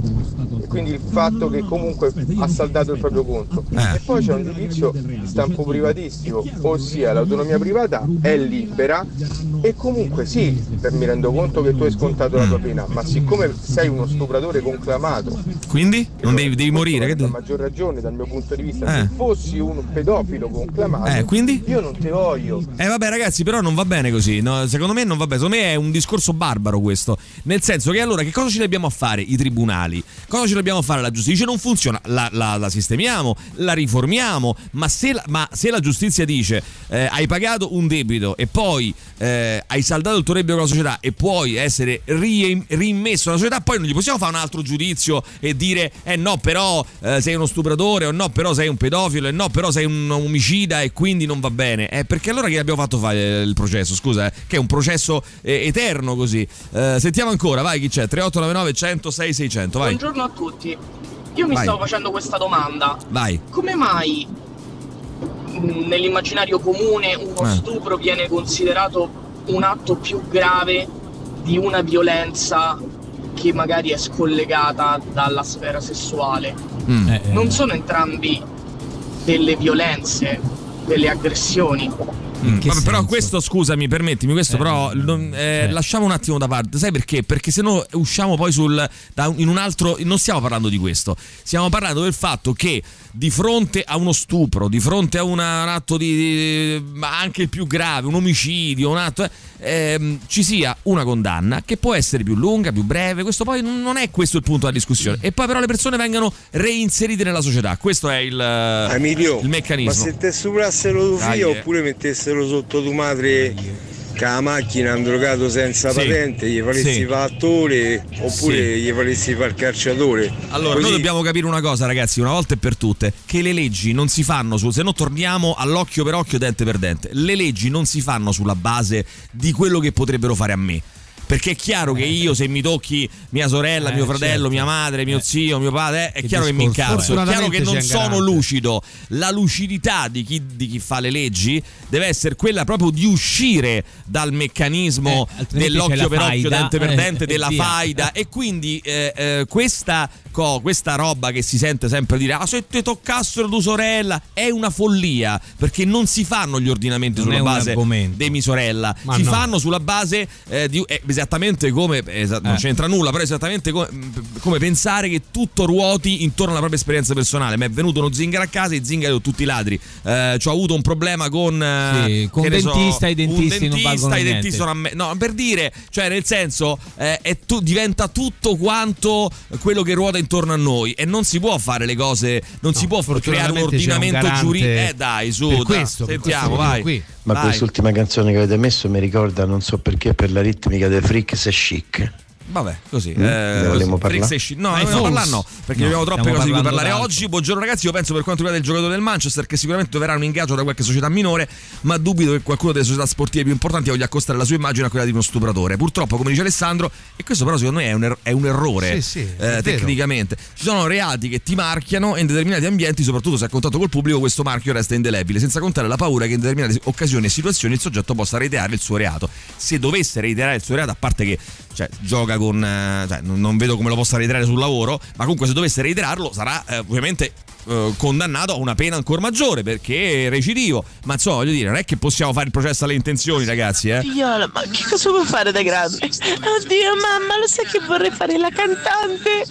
e quindi il fatto che comunque ha saldato il proprio conto, e poi c'è un giudizio di stampo privatistico, ossia l'autonomia privata è libera e comunque sì, mi rendo conto che tu hai scontato la tua pena, ma siccome sei uno stupratore conclamato, quindi non devi morire, a maggior ragione dal mio punto di vista, se fossi un pedofilo conclamato, quindi io non te voglio. Vabbè ragazzi, però non va bene così, no? Secondo me non va bene. Secondo me è un discorso barbaro questo, nel senso che allora che cosa ci dobbiamo a fare i tribunali? Cosa ci dobbiamo fare la giustizia? Non funziona, la sistemiamo, la riformiamo, ma se la giustizia dice hai pagato un debito e poi hai saldato il tuo debito con la società e puoi essere rimesso alla società, poi non gli possiamo fare un altro giudizio e dire no però sei uno stupratore, o no però sei un pedofilo, e no però sei un omicida e quindi non va bene. Perché allora che abbiamo fatto fare il processo? Scusa, che è un processo eterno così. Sentiamo ancora, vai, chi c'è? 3899 106 600, vai. Buongiorno a tutti. Io mi stavo facendo questa domanda. Vai. Come mai nell'immaginario comune uno stupro viene considerato un atto più grave di una violenza che magari è scollegata dalla sfera sessuale? Non sono entrambi delle violenze, delle aggressioni? Vabbè, però questo, scusami, permettimi, questo però lasciamo un attimo da parte. Sai perché? Perché se no usciamo poi in un altro. Non stiamo parlando di questo, stiamo parlando del fatto che di fronte a uno stupro, di fronte a un atto ma anche il più grave, un omicidio, un atto ci sia una condanna che può essere più lunga, più breve. Questo poi non è questo il punto della discussione. E poi però le persone vengono reinserite nella società. Questo è il meccanismo. Ma se te stuprassero tuo figlio oppure mettessero sotto tua madre che la macchina un drogato senza patente, gli faresti fare attore oppure gli faresti fare calciatore? Allora noi dobbiamo capire una cosa, ragazzi, una volta e per tutte, che le leggi non si fanno se no torniamo all'occhio per occhio, dente per dente. Le leggi non si fanno sulla base di quello che potrebbero fare a me. perché è chiaro che io, se mi tocchi mia sorella, mio fratello, mia madre, mio zio, mio padre, è chiaro che mi incazzo, è chiaro che non sono lucido. La lucidità di chi fa le leggi deve essere quella proprio di uscire dal meccanismo dell'occhio per occhio, dente per dente, della faida, e quindi questa roba che si sente sempre dire se ti toccassero tua sorella è una follia, perché non si fanno gli ordinamenti sulla base di mia sorella, si fanno sulla base di esattamente come non c'entra nulla, però esattamente come pensare che tutto ruoti intorno alla propria esperienza personale. Mi è venuto uno zingaro a casa, i zingari sono tutti ladri, ho avuto un problema con dentista, i dentisti non valgono niente. No, per dire, cioè nel senso diventa tutto quanto quello che ruota intorno a noi, e non si può fare le cose, non si può creare un ordinamento giuridico. Dai, su, sentiamo, vai. Ma quest'ultima canzone che avete messo mi ricorda, non so perché, per la ritmica dei Freaks e Chic. Vabbè, così. Vogliamo parlare? No, non vogliamo parlare, perché abbiamo troppe cose di cui parlare oggi. Buongiorno ragazzi, io penso per quanto riguarda il giocatore del Manchester che sicuramente troverà un ingaggio da qualche società minore, ma dubito che qualcuno delle società sportive più importanti voglia accostare la sua immagine a quella di uno stupratore. Purtroppo, come dice Alessandro, e questo però secondo me è un errore tecnicamente. Ci sono reati che ti marchiano e in determinati ambienti, soprattutto se a contatto col pubblico, questo marchio resta indelebile, senza contare la paura che in determinate occasioni e situazioni il soggetto possa reiterare il suo reato. Se dovesse reiterare il suo reato, a parte che gioca con non vedo come lo possa reiterare sul lavoro, ma comunque se dovesse reiterarlo sarà ovviamente condannato a una pena ancora maggiore, perché è recidivo. Ma insomma, voglio dire, non è che possiamo fare il processo alle intenzioni, ragazzi. Figliola, ma che cosa vuoi fare da grande? Oddio mamma, lo sai che vorrei fare la cantante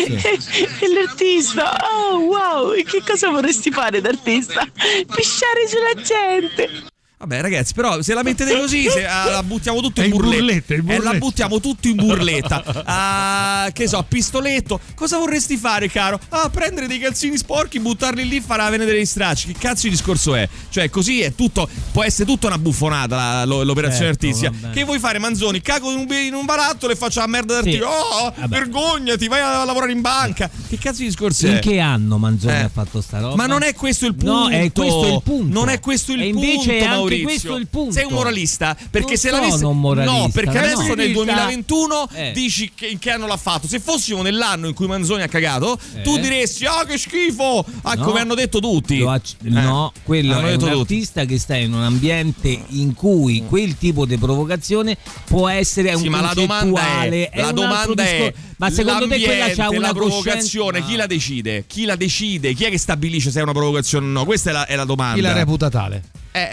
e l'artista. Oh wow, e che cosa vorresti fare d'artista? Pisciare sulla gente. Vabbè ragazzi, però se la mettete così, se la buttiamo tutto in burletta, la buttiamo tutto in burletta. Che so, pistoletto. Cosa vorresti fare, caro? Prendere dei calzini sporchi, buttarli lì, fare la venere degli stracci. Che cazzo di discorso è? Cioè, così è tutto. Può essere tutta una buffonata l'operazione artistica. Vabbè. Che vuoi fare, Manzoni? Cago in un barattolo e faccio la merda d'artista. Vergognati, vai a lavorare in banca. Che cazzo di discorso è? In che anno Manzoni ha fatto sta roba? Ma non è questo il punto. No, è questo il punto. Non è questo il punto, invece è Maurizio. Questo è il punto. Sei un moralista, perché non se l'avessi un moralista, no, perché adesso no. nel 2021 dici in che anno l'ha fatto. Se fossimo nell'anno in cui Manzoni ha cagato, tu diresti che schifo, come hanno detto tutti. No, quello è un artista che sta in un ambiente in cui quel tipo di provocazione può essere un concettuale. La domanda è ma secondo te quella c'ha una provocazione? Chi la decide? Chi la decide? Chi è che stabilisce se è una provocazione o no? Questa è la domanda. Chi la reputa tale?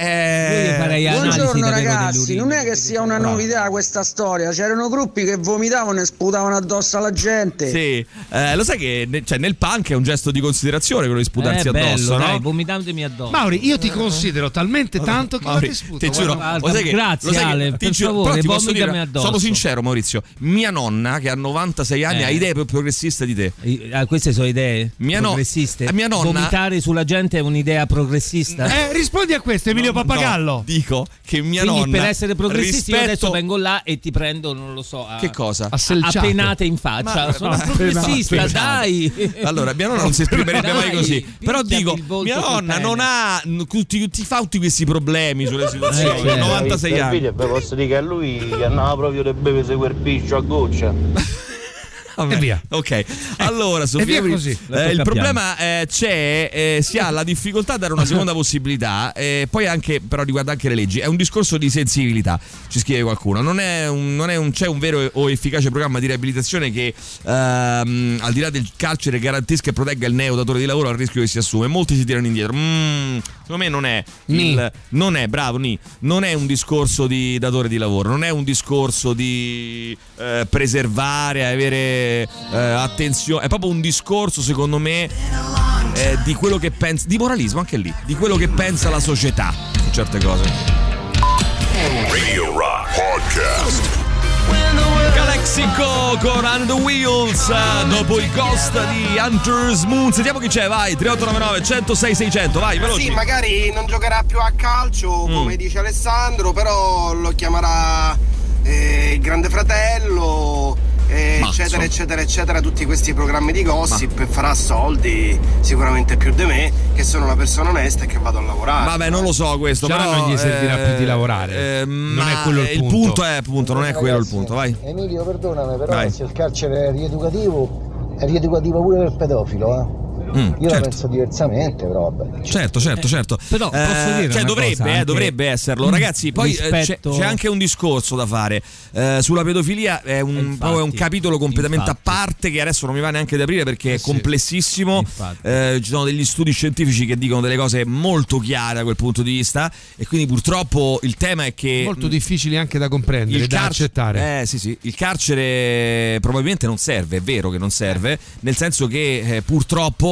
Buongiorno ragazzi, non è che sia una novità questa storia. C'erano gruppi che vomitavano e sputavano addosso alla gente. Sì, lo sai che nel punk è un gesto di considerazione quello di sputarsi bello, addosso, no? Dai, vomitandemi addosso. Mauri, io ti considero talmente tanto che Mauri, ti sputo. Ti giuro, grazie Ale, per favore, vomitami addosso. Sono sincero, Maurizio, mia nonna che ha 96 anni ha idee più progressiste di te. Queste sono idee progressiste? Mia nonna, vomitare sulla gente è un'idea progressista? Rispondi a questo, Emilio Pappagallo. No, dico che mia quindi nonna, per essere progressisti io adesso vengo là e ti prendo, non lo so, che cosa? A penate in faccia. Sono progressista, dai. Allora, mia nonna non si esprimerebbe mai così. Però dico, mia nonna non ha ti fa tutti questi problemi sulle situazioni. 96 anni. Vi posso dire che a lui andava proprio da bere quel piscio a goccia. Vabbè. E via. Ok, allora Sofia, il problema c'è, si ha la difficoltà a dare una seconda possibilità, poi anche però riguarda anche le leggi. È un discorso di sensibilità, ci scrive qualcuno. Non c'è un vero o efficace programma di riabilitazione che al di là del carcere garantisca e protegga il neo datore di lavoro al rischio che si assume. Molti si tirano indietro. Secondo me non è non è un discorso di datore di lavoro, non è un discorso di preservare, avere attenzione, è proprio un discorso secondo me di quello che pensa, di moralismo anche lì, di quello che pensa la società su certe cose. Radio Rock Podcast. Calexico con On the Wheels, dopo il Ghost di Hunter's Moon. Sentiamo chi c'è, vai, 3899 106 600, vai, veloci. Sì, magari non giocherà più a calcio come dice Alessandro, però lo chiamerà il Grande Fratello eccetera eccetera eccetera, tutti questi programmi di gossip, farà soldi sicuramente più di me, che sono una persona onesta e che vado a lavorare. Vabbè, non lo so questo, già però non gli servirà più di lavorare, non è quello il punto. Non è quello il punto, vai. Emilio, perdonami, però se il carcere è rieducativo pure per il pedofilo, Io la penso diversamente, però vabbè. Certo. Però posso dire dovrebbe esserlo, ragazzi. Poi c'è anche un discorso da fare sulla pedofilia, è un capitolo completamente a parte che adesso non mi va neanche ad aprire perché è complessissimo. Ci sono degli studi scientifici che dicono delle cose molto chiare da quel punto di vista, e quindi purtroppo il tema è che molto difficili anche da comprendere, da accettare. Sì, il carcere probabilmente non serve, è vero che non serve, nel senso che purtroppo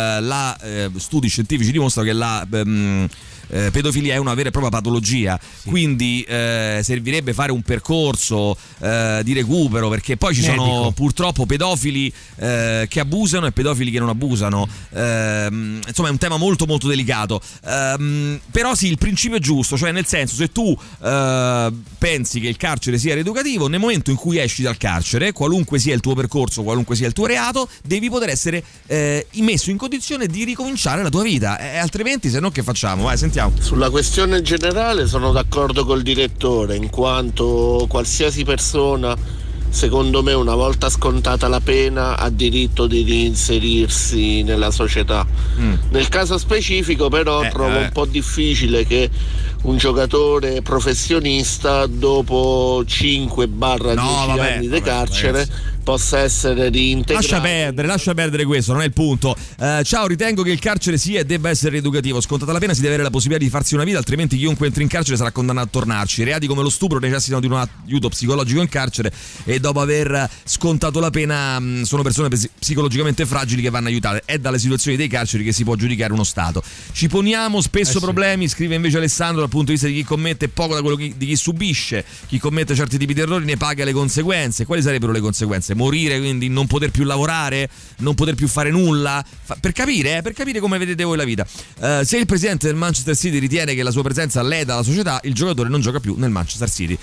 studi scientifici dimostrano che la pedofilia è una vera e propria patologia, quindi servirebbe fare un percorso di recupero, perché poi ci sono purtroppo pedofili che abusano e pedofili che non abusano, insomma è un tema molto molto delicato, però sì, il principio è giusto, cioè nel senso, se tu pensi che il carcere sia rieducativo, nel momento in cui esci dal carcere, qualunque sia il tuo percorso, qualunque sia il tuo reato, devi poter essere messo in condizione di ricominciare la tua vita, altrimenti se no che facciamo? Vai, sentiamo. Sulla questione generale sono d'accordo col direttore, in quanto qualsiasi persona, secondo me, una volta scontata la pena ha diritto di reinserirsi nella società. Nel caso specifico però trovo un po' difficile che un giocatore professionista dopo 5-10 anni di carcere possa essere reintegrato. Lascia perdere questo, non è il punto. Ciao, ritengo che il carcere sia e debba essere rieducativo. Scontata la pena si deve avere la possibilità di farsi una vita, altrimenti chiunque entri in carcere sarà condannato a tornarci. Reati come lo stupro necessitano di un aiuto psicologico in carcere, e dopo aver scontato la pena sono persone psicologicamente fragili che vanno aiutate. È dalle situazioni dei carceri che si può giudicare uno Stato. Ci poniamo spesso problemi, scrive invece Alessandro, dal punto di vista di chi commette poco da quello di chi subisce. Chi commette certi tipi di errori ne paga le conseguenze. Quali sarebbero le conseguenze? Morire, quindi non poter più lavorare, non poter più fare nulla, per capire come vedete voi la vita. Se il presidente del Manchester City ritiene che la sua presenza leda la società, il giocatore non gioca più nel Manchester City.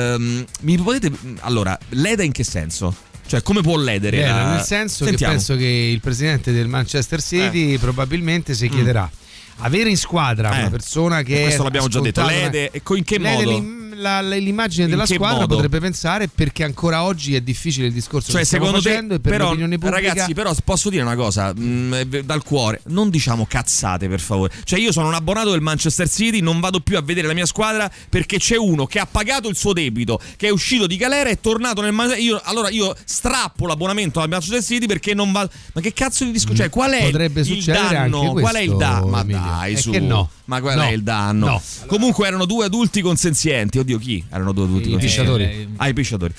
Allora, leda in che senso? Cioè, come può ledere? Nel senso che penso che il presidente del Manchester City probabilmente si chiederà: avere in squadra una persona che questo l'abbiamo già detto, lede, e in che modo? L'immagine della squadra modo? Potrebbe pensare, perché ancora oggi è difficile il discorso che stiamo facendo, e per l'opinione pubblica. Ragazzi, però posso dire una cosa dal cuore: non diciamo cazzate, per favore. Cioè, io sono un abbonato del Manchester City, non vado più a vedere la mia squadra perché c'è uno che ha pagato il suo debito, che è uscito di galera e è tornato nel Manchester. Allora io strappo l'abbonamento al Manchester City perché non va. Ma che cazzo di discorso? Cioè, qual è potrebbe il danno? Anche qual è il danno? Ma Emilio, dai, su. Che no. Ma qual è il danno? No. Comunque erano due adulti consenzienti. Oddio, chi? Erano due adulti consenzienti. I pisciatori.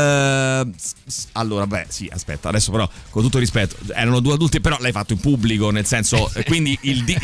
Allora, aspetta, adesso però, con tutto rispetto, erano due adulti, però l'hai fatto in pubblico, nel senso, quindi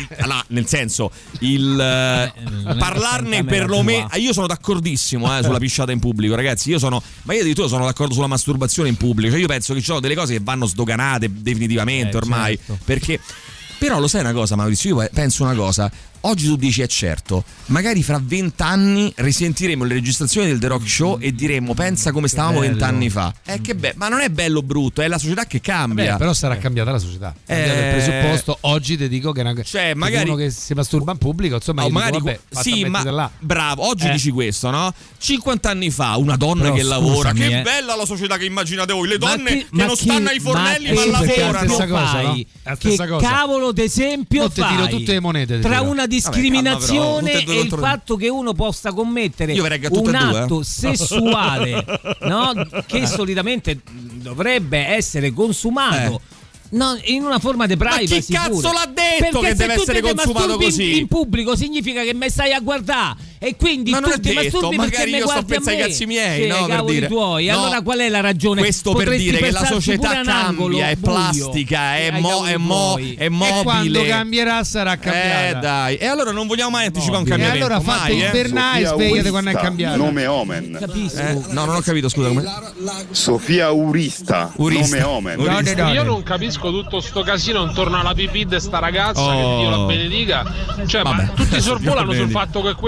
parlarne perlomeno. Io sono d'accordissimo sulla pisciata in pubblico, ragazzi. Io addirittura sono d'accordo sulla masturbazione in pubblico. Cioè, io penso che ci sono delle cose che vanno sdoganate definitivamente ormai, certo. Perché però lo sai una cosa, Maurizio, io penso una cosa. Oggi tu dici è certo, magari fra 20 anni risentiremo le registrazioni del The Rock Show e diremo: pensa come stavamo 20 anni fa. Che bello, ma non è bello o brutto, è la società che cambia. Però sarà cambiata la società. Cambiato il presupposto. Oggi ti dico che magari uno che si masturba in pubblico, insomma, bravo, oggi dici questo, no? 50 anni fa una donna che lavora, che bella la società che immaginate voi, le donne che non stanno ai fornelli ma lavorano. Che cavolo d'esempio fai? Ti tiro tutte le monete tra una discriminazione e il fatto che uno possa commettere un atto sessuale, no? Che solitamente dovrebbe essere consumato in una forma di privacy. Ma chi cazzo l'ha detto perché che deve essere consumato così? In pubblico significa che me stai a guardare, e quindi ma tu ti masturbi perché io sto a pensare ai cazzi miei, no, per dire. Tuoi. No. Allora qual è la ragione? Questo Potresti per dire che la società cambia, è plastica, è mobile. E quando cambierà sarà cambiata. Dai. E allora non vogliamo mai anticipare un cambiamento. E allora fate il Bernai e svegliate quando è cambiato. Nome Omen. No, non ho capito, scusa. Sofia Urista. Nome Omen. Io non capisco tutto sto casino intorno alla pipì di sta ragazza, che Dio la benedica. Cioè, ma tutti sorvolano sul fatto che questo qui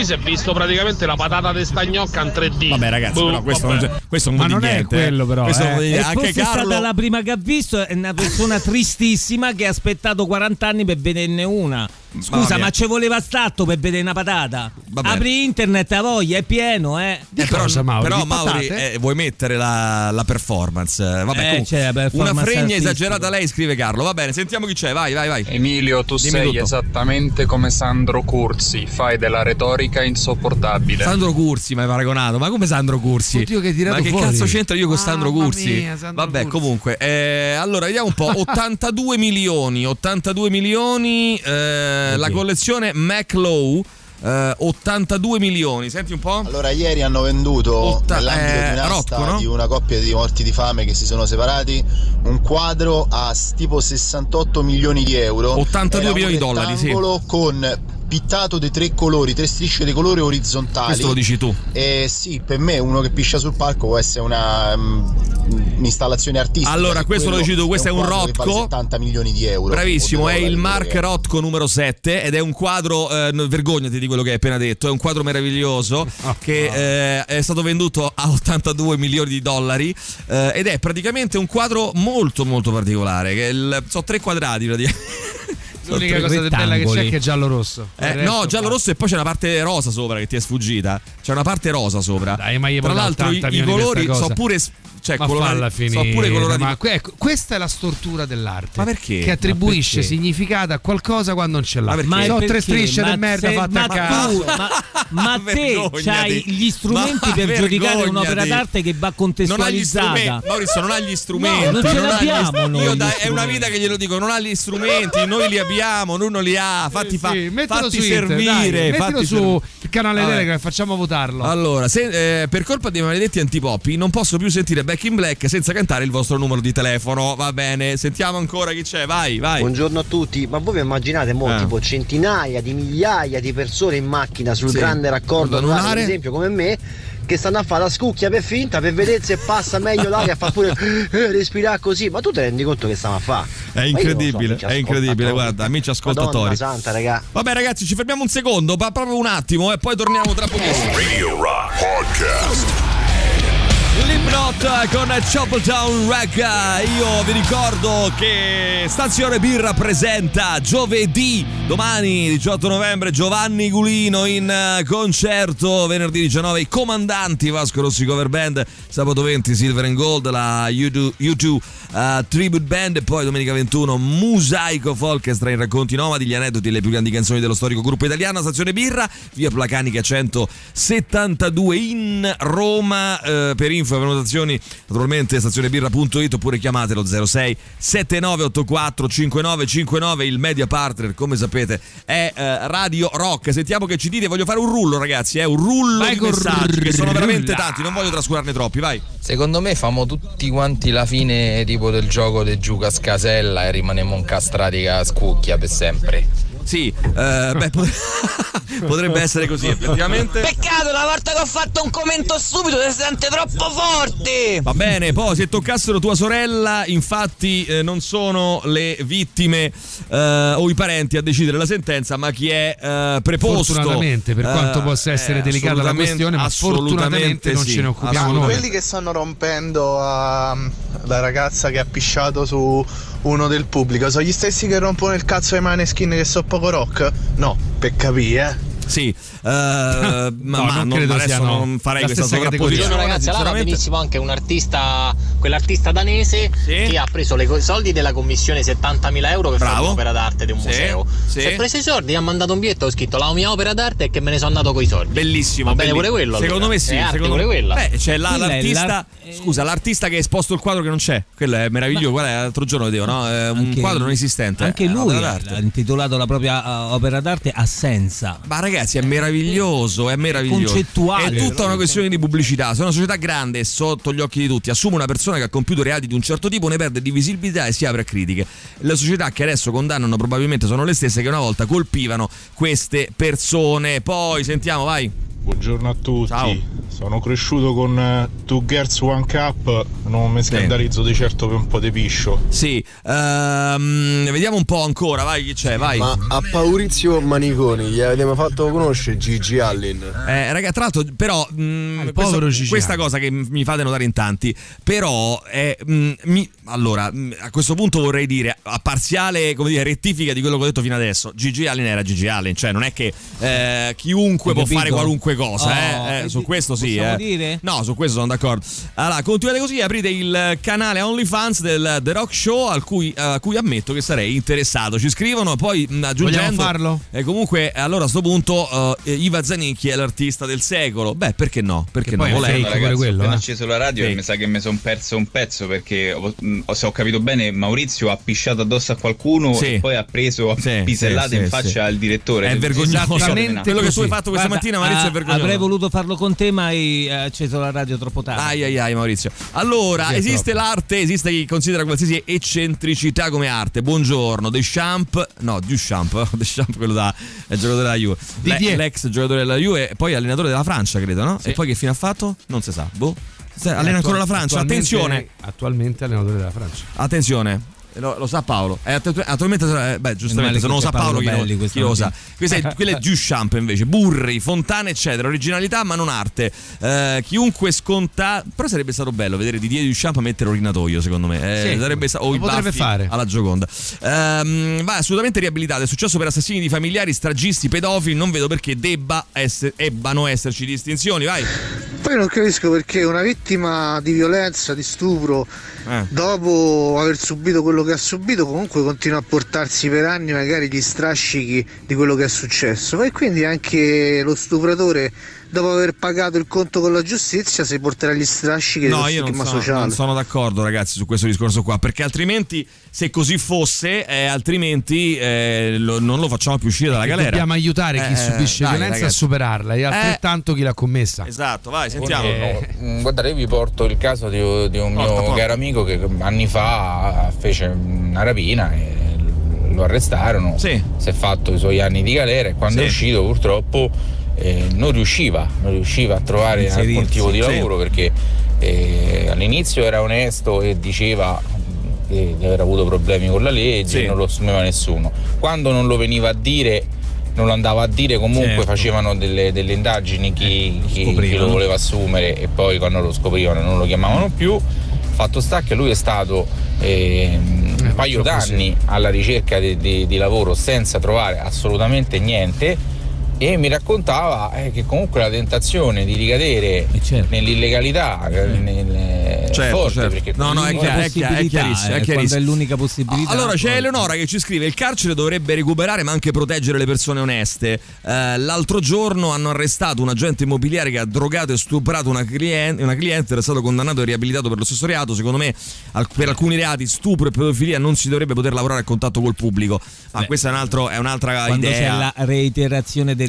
si è visto praticamente la patata di sta gnocca in 3D. Vabbè ragazzi, però questo non ma non niente, è quello però. Anche Carlo è stata la prima che ha visto, è una persona tristissima che ha aspettato 40 anni per vederne una. Scusa, ma ci voleva stato per vedere una patata? Vabbè. Apri internet, a voglia, è pieno, Però Mauri, vuoi mettere la performance? Vabbè, una fregna esagerata lei, scrive Carlo. Va bene, sentiamo chi c'è, vai. Emilio, tu sei tutto. Esattamente come Sandro Curzi, fai della retorica insopportabile. Sandro Curzi mi hai paragonato, ma come Sandro Curzi? Oddio, che tirato ma che fuori. Cazzo c'entra io con Sandro Curzi? Mia, Vabbè, Curzi. Comunque, allora vediamo un po'. 82 milioni. La collezione McLaw. 82 milioni, senti un po'. Allora, ieri hanno venduto nell'ambito di un'asta di una coppia di morti di fame che si sono separati un quadro a tipo 68 milioni di euro. 82 milioni di dollari, sì. Con pittato di 3 colori, 3 strisce di colore orizzontali. Questo lo dici tu? Sì, per me uno che piscia sul palco può essere un'installazione artistica. Allora, questo lo dici tu, questo è un Rothko. Vale 70 milioni di euro. Bravissimo, è il Mark Rothko numero 7 ed è un quadro, vergognati di quello che hai appena detto, è un quadro meraviglioso che è stato venduto a 82 milioni di dollari ed è praticamente un quadro molto molto particolare, che sono 3 quadrati praticamente. L'unica cosa bella che c'è è che è giallo-rosso. No, giallo-rosso e poi c'è una parte rosa sopra che ti è sfuggita. C'è una parte rosa sopra. Dai, ma tra l'altro i colori sono pure colorati. Ma questa è la stortura dell'arte. Ma perché? Che attribuisce significato a qualcosa quando non ce l'ha. Ma sono 3 strisce di merda fatte a caso. Ma te c'hai gli strumenti per giudicare un'opera d'arte che va contestualizzata. Maurizio non ha gli strumenti. No, non ce l'abbiamo noi. È una vita che glielo dico, non ha gli strumenti, noi li abbiamo, lui non li ha. Fatti servire. Mettilo su il canale Telegram, facciamo votarlo. Allora, per colpa dei maledetti antipoppi non posso più sentire Back in Black senza cantare il vostro numero di telefono. Va bene, sentiamo ancora chi c'è, vai. Buongiorno a tutti, ma voi vi immaginate tipo centinaia di migliaia di persone in macchina sul grande raccordo anulare, ad esempio come me, che stanno a fare la scucchia per finta per vedere se passa meglio l'aria, fa pure respirare così, ma tu ti rendi conto che stiamo a fare? È incredibile, guarda, amici ascoltatori. Madonna santa, raga. Vabbè ragazzi, ci fermiamo un secondo, proprio un attimo e poi torniamo tra pochissimo. Radio Rock Podcast. Slipknot con Choppertown Rack. Io vi ricordo che Stazione Birra presenta giovedì, domani 18 novembre, Giovanni Gulino in concerto, venerdì 19 i Comandanti, Vasco Rossi Cover Band, sabato 20 Silver and Gold, la U2 Tribute Band, e poi domenica 21 Musaico Folkestra in racconti nomadi, gli aneddoti e le più grandi canzoni dello storico gruppo italiano. Stazione Birra, via Placanica 172 in Roma. Per info e prenotazioni naturalmente stazionebirra.it oppure chiamatelo 06 7984 5959. Il media partner, come sapete, è Radio Rock. Sentiamo che ci dite. Voglio fare un rullo, ragazzi, un rullo di messaggi che sono veramente tanti, non voglio trascurarne troppi. Vai. Secondo me famo tutti quanti la fine tipo del gioco di Giucas Casella e rimaniamo incastrati a scucchia per sempre. Sì, potrebbe essere così effettivamente. Peccato, una volta che ho fatto un commento stupido si sente troppo forte. Va bene, poi se toccassero tua sorella, infatti non sono le vittime o i parenti a decidere la sentenza, ma chi è preposto. Fortunatamente, per quanto possa essere delicata la questione, ma fortunatamente non ce ne occupiamo noi. Quelli che stanno rompendo la ragazza che ha pisciato su uno del pubblico sono gli stessi che rompono il cazzo ai Maneskin che so poco rock? No, per capire, Sì, ma non credo adesso non farei questa sovrapposizione. Ragazzi, allora va benissimo anche un artista, quell'artista danese che ha preso i soldi della commissione 70.000 euro per fare un'opera d'arte di un museo. Si è preso i soldi, ha mandato un biglietto, ho scritto la mia opera d'arte e che me ne sono andato con i soldi. Bellissimo. Va bene pure quello. Secondo me sì. Secondo me quella. C'è l'artista. Scusa, l'artista che ha esposto il quadro che non c'è. Quello è meraviglioso. Guarda, l'altro giorno vedevo, no? È un quadro non esistente. Anche lui ha intitolato la propria opera d'arte Assenza. Ma ragazzi, è meraviglioso, è concettuale. È tutta una questione di pubblicità. Se una società grande sotto gli occhi di tutti assume una persona che ha compiuto reati di un certo tipo, ne perde di visibilità e si apre a critiche. Le società che adesso condannano probabilmente sono le stesse che una volta colpivano queste persone. Poi sentiamo, vai. Buongiorno a tutti. Ciao. Sono cresciuto con Two Girls One Cup, non mi scandalizzo di certo per un po' di piscio. Sì, vediamo un po' ancora, vai, chi c'è, vai. Ma a Maurizio Maniconi gli avete fatto conoscere Gigi Allin? Raga, tra l'altro, però questa cosa che mi fate notare in tanti, però allora, a questo punto vorrei dire, a parziale, come dire, rettifica di quello che ho detto fino adesso, Gigi Allin era Gigi Allin, cioè non è che chiunque può fare qualunque cosa, su questo sì. Dire? No, su questo sono d'accordo. Allora, continuate così, aprite il canale OnlyFans del The Rock Show a cui ammetto che sarei interessato. Ci scrivono, poi aggiungendo. Vogliamo farlo? E comunque, allora a sto punto Iva Zanicchi è l'artista del secolo. Beh, perché no? Perché no? Ragazzi, quello, ho acceso la radio e mi sa che mi sono perso un pezzo, perché se ho capito bene Maurizio ha pisciato addosso a qualcuno e poi ha preso pisellate in faccia al direttore. È vergognoso. Quello che tu hai fatto questa mattina, Maurizio, è vergognoso. Avrei voluto farlo con te, ma hai acceso la radio troppo tardi. Ai Maurizio. Allora, esiste l'arte, esiste chi considera qualsiasi eccentricità come arte. Buongiorno, Deschamps, quello è giocatore della Juve, l'ex giocatore della Juve e poi allenatore della Francia, credo, no? Sì. E poi che fine ha fatto? Non si sa. Allena ancora la Francia, attenzione. Attualmente allenatore della Francia. Attenzione. Lo sa Paolo. Attualmente, giustamente, se non lo sa Paolo, chi lo sa? Quella è Duchamp invece. Burri, fontane, eccetera. Originalità, ma non arte. Chiunque sconta. Però sarebbe stato bello vedere Didier Duchamp mettere l'orinatoio, secondo me. Sarebbe o i baffi fare alla Gioconda. Va assolutamente riabilitato. È successo per assassini di familiari, stragisti, pedofili. Non vedo perché debbano esserci distinzioni. Vai. Poi non capisco perché una vittima di violenza, di stupro, dopo aver subito quello che ha subito, comunque continua a portarsi per anni magari gli strascichi di quello che è successo. E quindi anche lo stupratore, dopo aver pagato il conto con la giustizia, si porterà gli strascichi dello stigma sociale. Non sono d'accordo, ragazzi, su questo discorso qua, perché altrimenti, se così fosse, non lo facciamo più uscire dalla galera. Dobbiamo aiutare chi subisce violenza, ragazzi, a superarla, e altrettanto chi l'ha commessa. Esatto, vai, sentiamo. Guardate, io vi porto il caso di un mio caro amico che anni fa fece una rapina e lo arrestarono. Si è fatto i suoi anni di galera e quando è uscito, purtroppo, non riusciva a trovare alcun tipo di lavoro, perché all'inizio era onesto e diceva di aver avuto problemi con la legge e non lo assumeva nessuno. Quando non lo veniva a dire, non lo andava a dire, comunque facevano delle indagini chi lo voleva assumere, e poi quando lo scoprivano non lo chiamavano più. Fatto sta che lui è stato un paio d'anni alla ricerca di lavoro senza trovare assolutamente niente, e mi raccontava che comunque la tentazione di ricadere nell'illegalità è forte, perché è chiarissimo, quando è l'unica possibilità. Allora c'è Eleonora che ci scrive: il carcere dovrebbe recuperare ma anche proteggere le persone oneste. L'altro giorno hanno arrestato un agente immobiliare che ha drogato e stuprato una cliente, era stato condannato e riabilitato per lo stesso reato. Secondo me per alcuni reati, stupro e pedofilia, non si dovrebbe poter lavorare a contatto col pubblico, ma questa è un'altra quando idea. C'è la reiterazione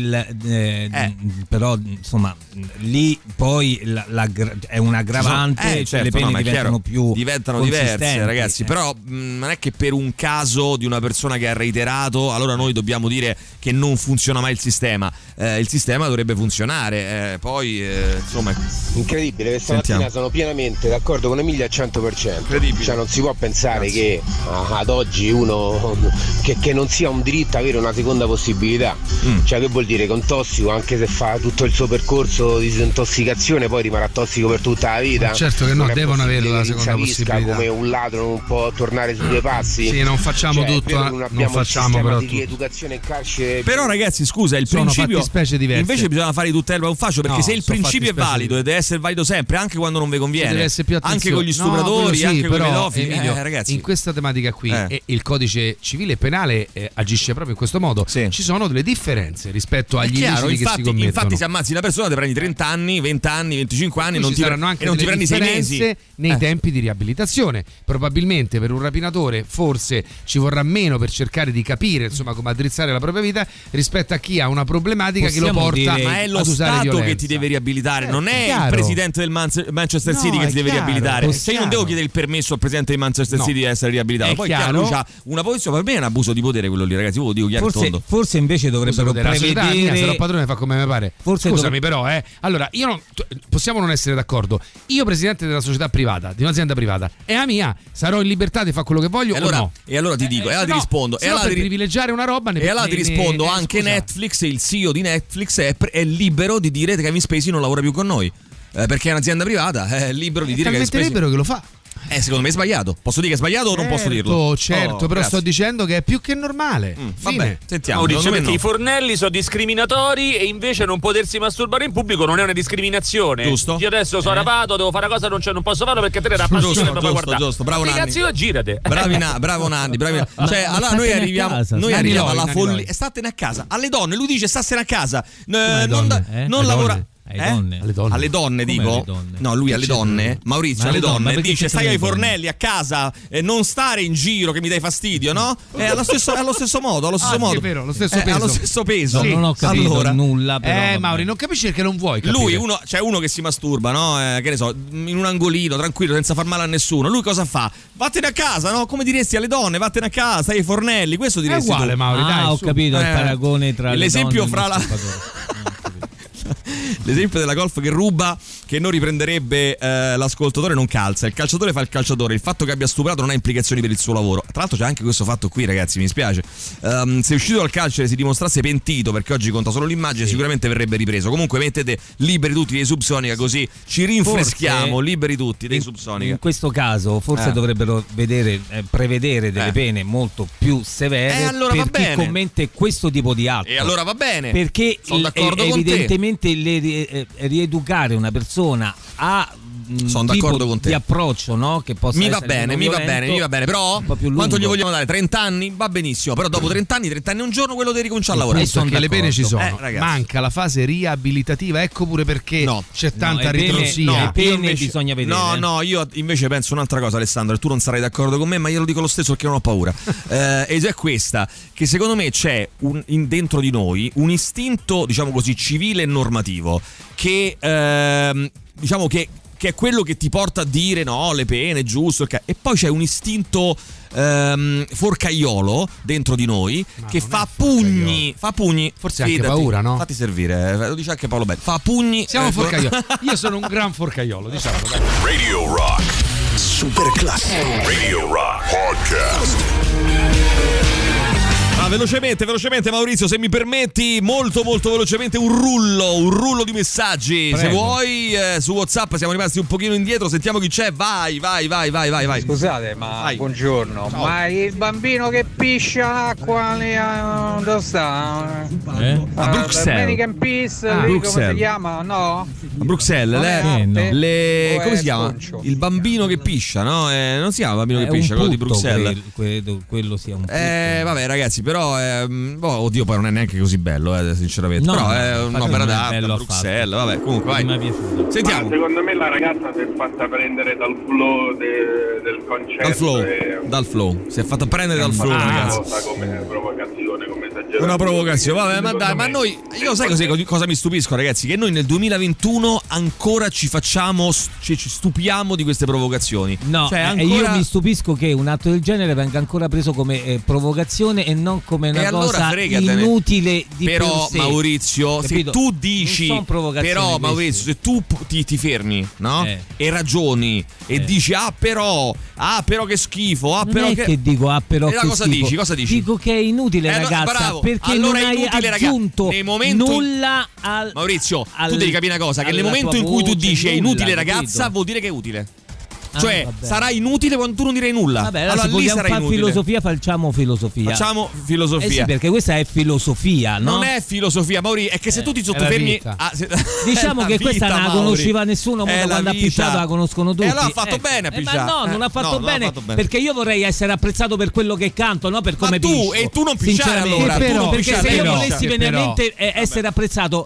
però insomma lì poi è un aggravante, le pene diventano diverse, ragazzi, però non è che per un caso di una persona che ha reiterato allora noi dobbiamo dire che non funziona mai il sistema. Il sistema dovrebbe funzionare, poi insomma incredibile. Questa mattina sono pienamente d'accordo con Emilia al 100%. Cioè non si può pensare che ad oggi uno che non sia un diritto avere una seconda possibilità. Cioè, che vuol dire che un tossico, anche se fa tutto il suo percorso di disintossicazione, poi rimarrà tossico per tutta la vita? Certo che no, devono avere la seconda possibilità. Come un ladro non può tornare sui due passi. Sì, non facciamo tutto, non facciamo però di rieducazione in carcere. Però ragazzi, scusa, il principio invece bisogna fare tutta erba un fascio, perché se il principio è valido e deve essere valido sempre, anche quando non vi conviene, anche con gli stupratori, anche con i pedofili, ragazzi, in questa tematica qui il codice civile e penale agisce proprio in questo modo. Ci sono delle differenze rispetto agli illeciti che si commettono. Infatti se ammazzi una persona ti prendi 30 anni, 20 anni, 25 anni, non ti prendi 6 mesi nei tempi di riabilitazione. Probabilmente per un rapinatore forse ci vorrà meno per cercare di capire, insomma, come addrizzare la propria vita rispetto a chi ha una problematica che lo porta ma è lo Stato che ti deve riabilitare, non è il presidente del Manchester City che ti deve riabilitare. Se io non devo chiedere il permesso al presidente di Manchester City di essere riabilitato, poi chiaro, lui ha una posizione, per me è un abuso di potere quello lì, ragazzi, io lo dico chiaro e tondo. Forse invece dovrebbero prevedere mia, sarò padrone, fa come mi pare. Scusami però, allora io possiamo non essere d'accordo. Io presidente della società privata, di un'azienda privata, è la mia, sarò in libertà di fare quello che voglio o no? E allora ti dico, e allora ti rispondo, e allora per privilegiare una roba e allora ti rispondo anche Netflix, il CEO di Netflix è libero di dire che Kevin Spacey non lavora più con noi. Perché è un'azienda privata, è libero di dire che è libero che lo fa. Secondo me è sbagliato. Posso dire che è sbagliato o non posso dirlo? Certo, però sto dicendo che è più che normale. Vabbè, sentiamo. Dice perché i fornelli sono discriminatori e invece non potersi masturbare in pubblico non è una discriminazione. Giusto. Io adesso sono rapato, devo fare una cosa, non posso farlo perché te ne rappassino e non puoi guardare. Giusto, bravo Nanni. Cazzo, girate. Bravo Nanni. Cioè, allora noi arriviamo alla follia. Statene a casa. Alle donne, lui dice statene a casa. Non lavora. Alle donne dico? No, lui alle donne, Maurizio alle donne dice stai ai fornelli a casa e non stare in giro che mi dai fastidio, no? È allo stesso modo. Sì, è vero, lo stesso peso. Allo stesso peso. Non ho capito nulla però. Mauri, non capisci perché non vuoi capire. Lui, c'è uno che si masturba, no? Che ne so, in un angolino, tranquillo, senza far male a nessuno. Lui cosa fa? Vattene a casa, no? Come diresti alle donne, vattene a casa, stai ai fornelli. Questo diresti è uguale, tu. Mauri, dai. Ho capito il paragone tra l'esempio le donne fra l'esempio della Golf che ruba, che non riprenderebbe l'ascoltatore, non calza. Il calciatore fa il calciatore. Il fatto che abbia stuprato non ha implicazioni per il suo lavoro. Tra l'altro c'è anche questo fatto qui, ragazzi, mi spiace. Se uscito dal carcere si dimostrasse pentito, perché oggi conta solo l'immagine, sicuramente verrebbe ripreso. Comunque mettete liberi tutti dei Subsonica, così ci rinfreschiamo. Forse, liberi tutti dei Subsonica. In questo caso forse dovrebbero prevedere delle pene molto più severe allora per chi commette questo tipo di atto. E allora va bene, perché evidentemente rieducare una persona a sono d'accordo con te. Di approccio, no? Che possa mi va bene, però quanto gli vogliamo dare? 30 anni? Va benissimo, però dopo 30 anni e un giorno quello devi ricominciare a lavorare. Perché le pene ci sono, manca la fase riabilitativa, ecco pure perché c'è tanta ritrosia. Bisogna vedere. No, io invece penso un'altra cosa, Alessandro, e tu non sarai d'accordo con me, ma io lo dico lo stesso perché non ho paura. Ed è questa, che secondo me c'è dentro di noi un istinto, diciamo così, civile e normativo che diciamo che è quello che ti porta a dire no, le pene, giusto, e poi c'è un istinto forcaiolo dentro di noi che fa pugni, forse anche paura, no? Fatti servire, lo dice anche Paolo Belli, fa pugni. Siamo forcaioli. Io sono un gran forcaiolo, diciamo. Radio Rock Super Classico. Radio Rock Podcast. Velocemente Maurizio, se mi permetti, molto velocemente un rullo di messaggi. Prego. Se vuoi su WhatsApp siamo rimasti un pochino indietro, sentiamo chi c'è. Vai. Scusate, ma buongiorno. Ciao. Ma il bambino che piscia acqua dove sta? A Bruxelles. American Peace, come si chiama? No? A Bruxelles, come si chiama? Il bambino che piscia, no? Non si chiama bambino che piscia, quello di Bruxelles. Quello sia un vabbè, ragazzi, però oddio, poi non è neanche così bello, sinceramente. No, però è un'opera d'arte a Bruxelles. Vabbè, comunque vai. Mi è piaciuto. Sentiamo. Ma secondo me la ragazza si è fatta prendere dal flow del concetto. Dal flow. Si è fatta prendere dal flow, ragazzi. Come provocazione, come esagerazione. Una provocazione. Vabbè, ma dai, ma noi, io sai cosa mi stupisco, ragazzi? Che noi nel 2021 ancora ci stupiamo di queste provocazioni. No, cioè, ancora... io mi stupisco che un atto del genere venga ancora preso come provocazione e non come una cosa inutile di però per sé. Maurizio, se tu dici, però Maurizio, se tu ti fermi, no? E ragioni e dici però che schifo, non però è che dico però che cosa schifo. Cosa dici? Dico che è inutile, ragazza, bravo. perché allora non hai aggiunto nulla al Maurizio, tu devi capire una cosa, che nel momento in cui tu dici è inutile, ragazza, vuol dire che è utile. Cioè sarà inutile quando tu non direi nulla. Vabbè, allora se vogliamo fare filosofia, facciamo filosofia. Sì, perché questa è filosofia, no? Non è filosofia, Mauri, è che se tu ti sottofermi diciamo che questa non la conosceva nessuno, ma quando ha pisciato la conoscono tutti. E allora ha fatto bene a pisciare. Ma no, non ha fatto bene, perché io vorrei essere apprezzato per quello che canto, no per come piscio. E tu non pisciare allora. Perché se io volessi veramente essere apprezzato,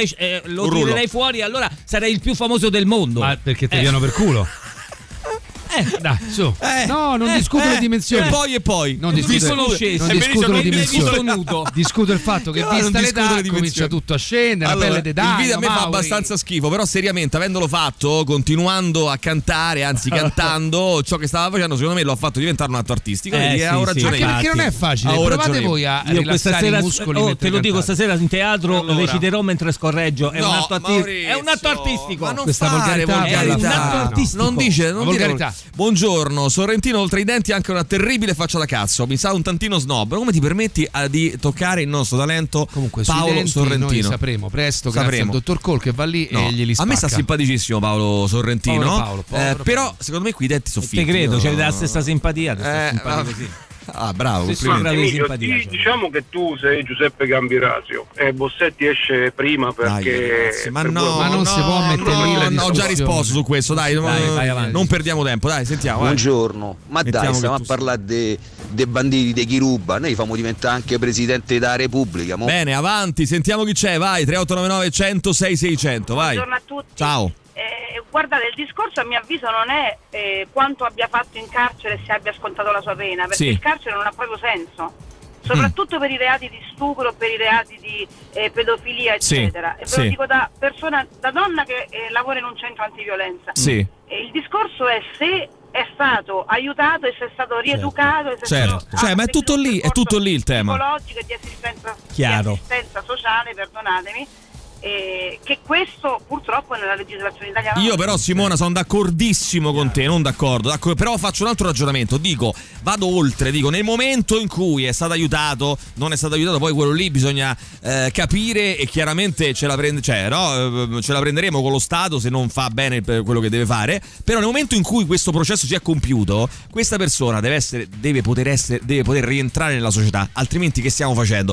lo tirerei fuori, allora sarei il più famoso del mondo. Ma perché ti piano per culo? Dai, su. Non discuto le dimensioni. E poi. Non discuto le dimensioni. Discuto il fatto che vista l'età comincia tutto a scendere, la pelle di Dino. Il video a me fa abbastanza schifo, però seriamente, avendolo fatto, continuando a cantare, anzi cantando, ciò che stava facendo, secondo me lo ha fatto diventare un atto artistico. Ha ragione. Anche perché non è facile. Provate voi a rilassare i muscoli. Te lo dico, stasera in teatro reciterò mentre scorreggio. È un atto artistico. Ma non fare volgarità. Non dice volgarità. Buongiorno, Sorrentino, oltre ai denti anche una terribile faccia da cazzo. Mi sa un tantino snob. Come ti permetti di toccare il nostro talento? Comunque Paolo Sorrentino? Noi sapremo presto, grazie al dottor Cole che va lì e glieli spacca. A me sta simpaticissimo Paolo Sorrentino. Paolo, però secondo me qui i denti sono fitti. Te credo, c'è la stessa simpatia. Bravo, Emilio, diciamo che tu sei Giuseppe Gambirasio e Bossetti esce prima perché ma non si può mettere lì. Ho già risposto su questo, dai non perdiamo tempo, dai, sentiamo. Buongiorno, ma dai, stiamo a parlare dei banditi di chi ruba, noi famo diventare anche presidente della Repubblica. Bene, avanti, sentiamo chi c'è, vai. 3899 106 600, vai. Buongiorno a tutti. Ciao. Guardate, il discorso a mio avviso non è quanto abbia fatto in carcere e se abbia scontato la sua pena, perché il carcere non ha proprio senso, soprattutto per i reati di stupro, per i reati di pedofilia, eccetera. E ve lo dico da persona, da donna che lavora in un centro antiviolenza. Il discorso è se è stato aiutato e se è stato rieducato. Ma è tutto lì il tema. Psicologico e di assistenza sociale, perdonatemi. Che questo purtroppo nella legislazione italiana. Io però, Simona, sono d'accordissimo con te, non d'accordo, però faccio un altro ragionamento, vado oltre, nel momento in cui è stato aiutato, non è stato aiutato, poi quello lì bisogna capire, e chiaramente ce la prenderemo con lo Stato se non fa bene quello che deve fare, però nel momento in cui questo processo si è compiuto, questa persona deve poter rientrare nella società, altrimenti che stiamo facendo?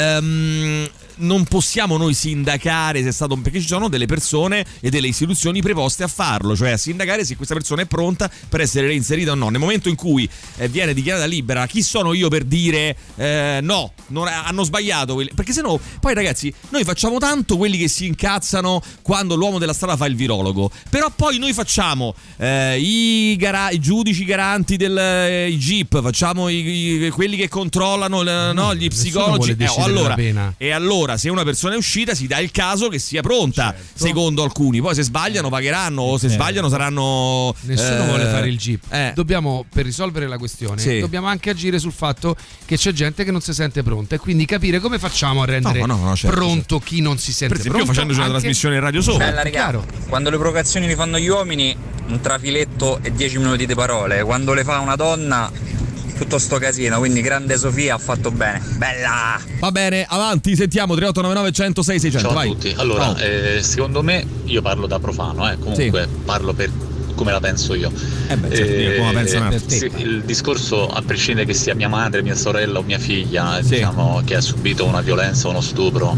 Non possiamo noi sindacare se è stato, perché ci sono delle persone e delle istituzioni preposte a farlo, cioè a sindacare se questa persona è pronta per essere reinserita o no. Nel momento in cui viene dichiarata libera, chi sono io per dire no, hanno sbagliato, perché sennò poi, ragazzi, noi facciamo tanto quelli che si incazzano quando l'uomo della strada fa il virologo, però poi noi facciamo i giudici garanti i GIP, facciamo quelli che controllano gli psicologi, e allora se una persona è uscita si dà il caso che sia pronta, secondo alcuni. Poi se sbagliano pagheranno, o se sbagliano saranno. Nessuno vuole fare il GIP. Dobbiamo, per risolvere la questione, dobbiamo anche agire sul fatto che c'è gente che non si sente pronta, e quindi capire come facciamo a rendere pronto chi non si sente pronto. Per esempio facendoci una trasmissione radio sopra. Bella, chiaro. Quando le provocazioni li fanno gli uomini, un trafiletto e 10 minuti di parole. Quando le fa una donna, tutto sto casino, quindi grande Sofia, ha fatto bene. Bella! Va bene, avanti, sentiamo 3899 106 600. Ciao vai. a tutti. Allora, secondo me, io parlo da profano, comunque parlo per come la penso io. Come pensa per te. Il discorso, a prescindere che sia mia madre, mia sorella o mia figlia, diciamo, che ha subito una violenza o uno stupro,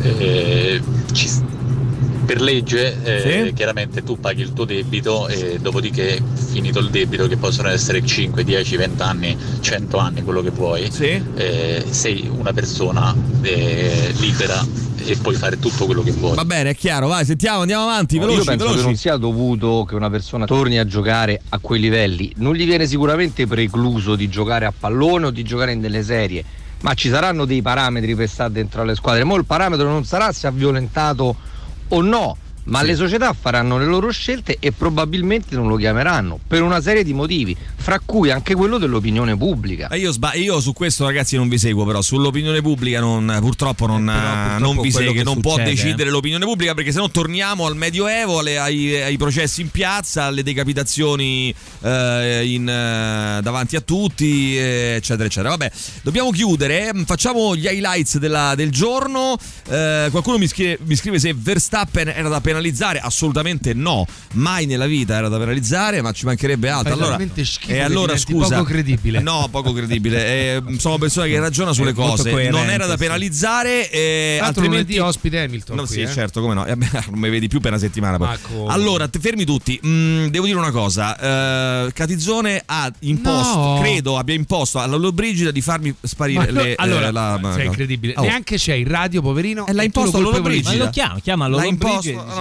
per legge chiaramente tu paghi il tuo debito, e dopodiché, finito il debito, che possono essere 5, 10, 20 anni, 100 anni, quello che vuoi, sei una persona libera e puoi fare tutto quello che vuoi. Va bene, è chiaro, vai, sentiamo, andiamo avanti, veloci. Io penso che non sia dovuto che una persona torni a giocare a quei livelli, non gli viene sicuramente precluso di giocare a pallone o di giocare in delle serie, ma ci saranno dei parametri per stare dentro alle squadre. Mo' il parametro non sarà se ha violentato o no, ma le società faranno le loro scelte e probabilmente non lo chiameranno per una serie di motivi, fra cui anche quello dell'opinione pubblica. Io su questo, ragazzi, non vi seguo, però sull'opinione pubblica purtroppo non vi seguo, non può decidere l'opinione pubblica, perché sennò torniamo al Medioevo, ai processi in piazza, alle decapitazioni davanti a tutti, eccetera eccetera. Vabbè, dobbiamo chiudere, facciamo gli highlights del giorno. Qualcuno mi scrive se Verstappen era da penalizzare. Assolutamente no, mai nella vita era da penalizzare, ma ci mancherebbe altro. Allora scusa, poco credibile. No, poco credibile. Sono persone che ragionano sulle cose. Non era da penalizzare, altrimenti ospite Hamilton. No, sì, certo, come no. Non mi vedi più per una settimana poi. Allora, fermi tutti. Devo dire una cosa. Catizzone ha imposto, credo abbia imposto alla Lollobrigida di farmi sparire sei incredibile. Neanche c'è il radio, poverino. L'ha imposto a Lollobrigida. Ma lo chiama Lollobrigida.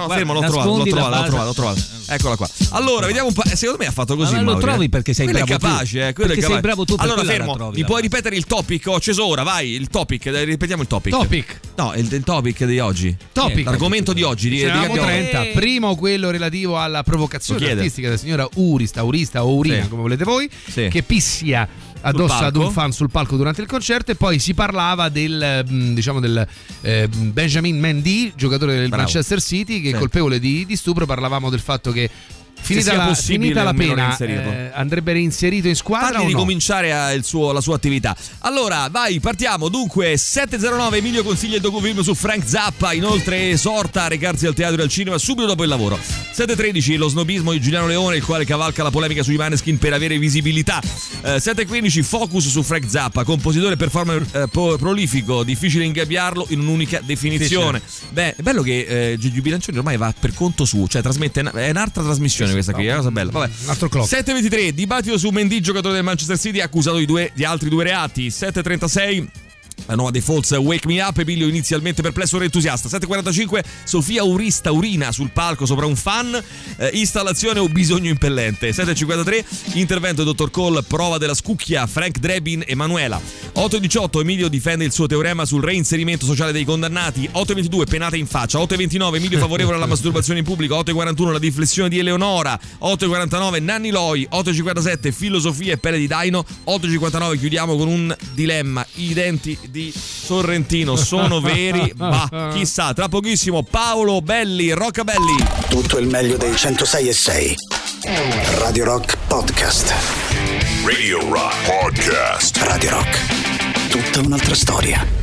No, fermo, l'ho trovato. Eccola qua. Allora, vediamo un po'. Secondo me ha fatto così. Ma lo trovi perché sei bravo. È capace, quello è capace. Sei bravo tu. Allora, fermo. Mi puoi ripetere il topic? Ho acceso ora, vai. Il topic. Ripetiamo il topic. No, il topic di oggi. L'argomento di oggi. Di 30. Primo, quello relativo alla provocazione artistica della signora Urista o Urina, come volete voi, che pissia addosso ad un fan sul palco durante il concerto, e poi si parlava del Benjamin Mendy, giocatore del Manchester City, che è colpevole di stupro. Parlavamo del fatto che finita la pena andrebbe reinserito in squadra o no? Ricominciare la sua attività. Allora vai, partiamo. Dunque 7:09, Emilio consiglia il docufilm su Frank Zappa, inoltre esorta a recarsi al teatro e al cinema subito dopo il lavoro. 7:13, lo snobismo di Giuliano Leone, il quale cavalca la polemica sui Maneskin per avere visibilità. 7:15, focus su Frank Zappa, compositore e performer prolifico, difficile ingabbiarlo in un'unica definizione. Beh, è bello che Gigi Bilancioni ormai va per conto suo, cioè trasmette, è un'altra trasmissione questa qui, è una cosa bella. Vabbè. 7:23, dibattito su Mendy, giocatore del Manchester City, accusato di altri 2 reati. 7:36, la nuova dei Falls, Wake Me Up, Emilio inizialmente perplesso ora entusiasta. 7:45, Sofia Urina sul palco sopra un fan, installazione o bisogno impellente. 7:53, intervento Dr. Cole, prova della scucchia, Frank Drebin e Manuela. 8:18, Emilio difende il suo teorema sul reinserimento sociale dei condannati. 8:22, penate in faccia. 8:29, Emilio favorevole alla masturbazione in pubblico. 8:41, la deflessione di Eleonora. 8:49, Nanni Loi. 8:57, filosofia e pelle di daino. 8:59, chiudiamo con un dilemma: i denti di Sorrentino sono veri? Ma chissà, tra pochissimo Paolo Belli, Roccabelli. Tutto il meglio dei 106.6 Radio Rock Podcast. Radio Rock Podcast. Radio Rock, tutta un'altra storia.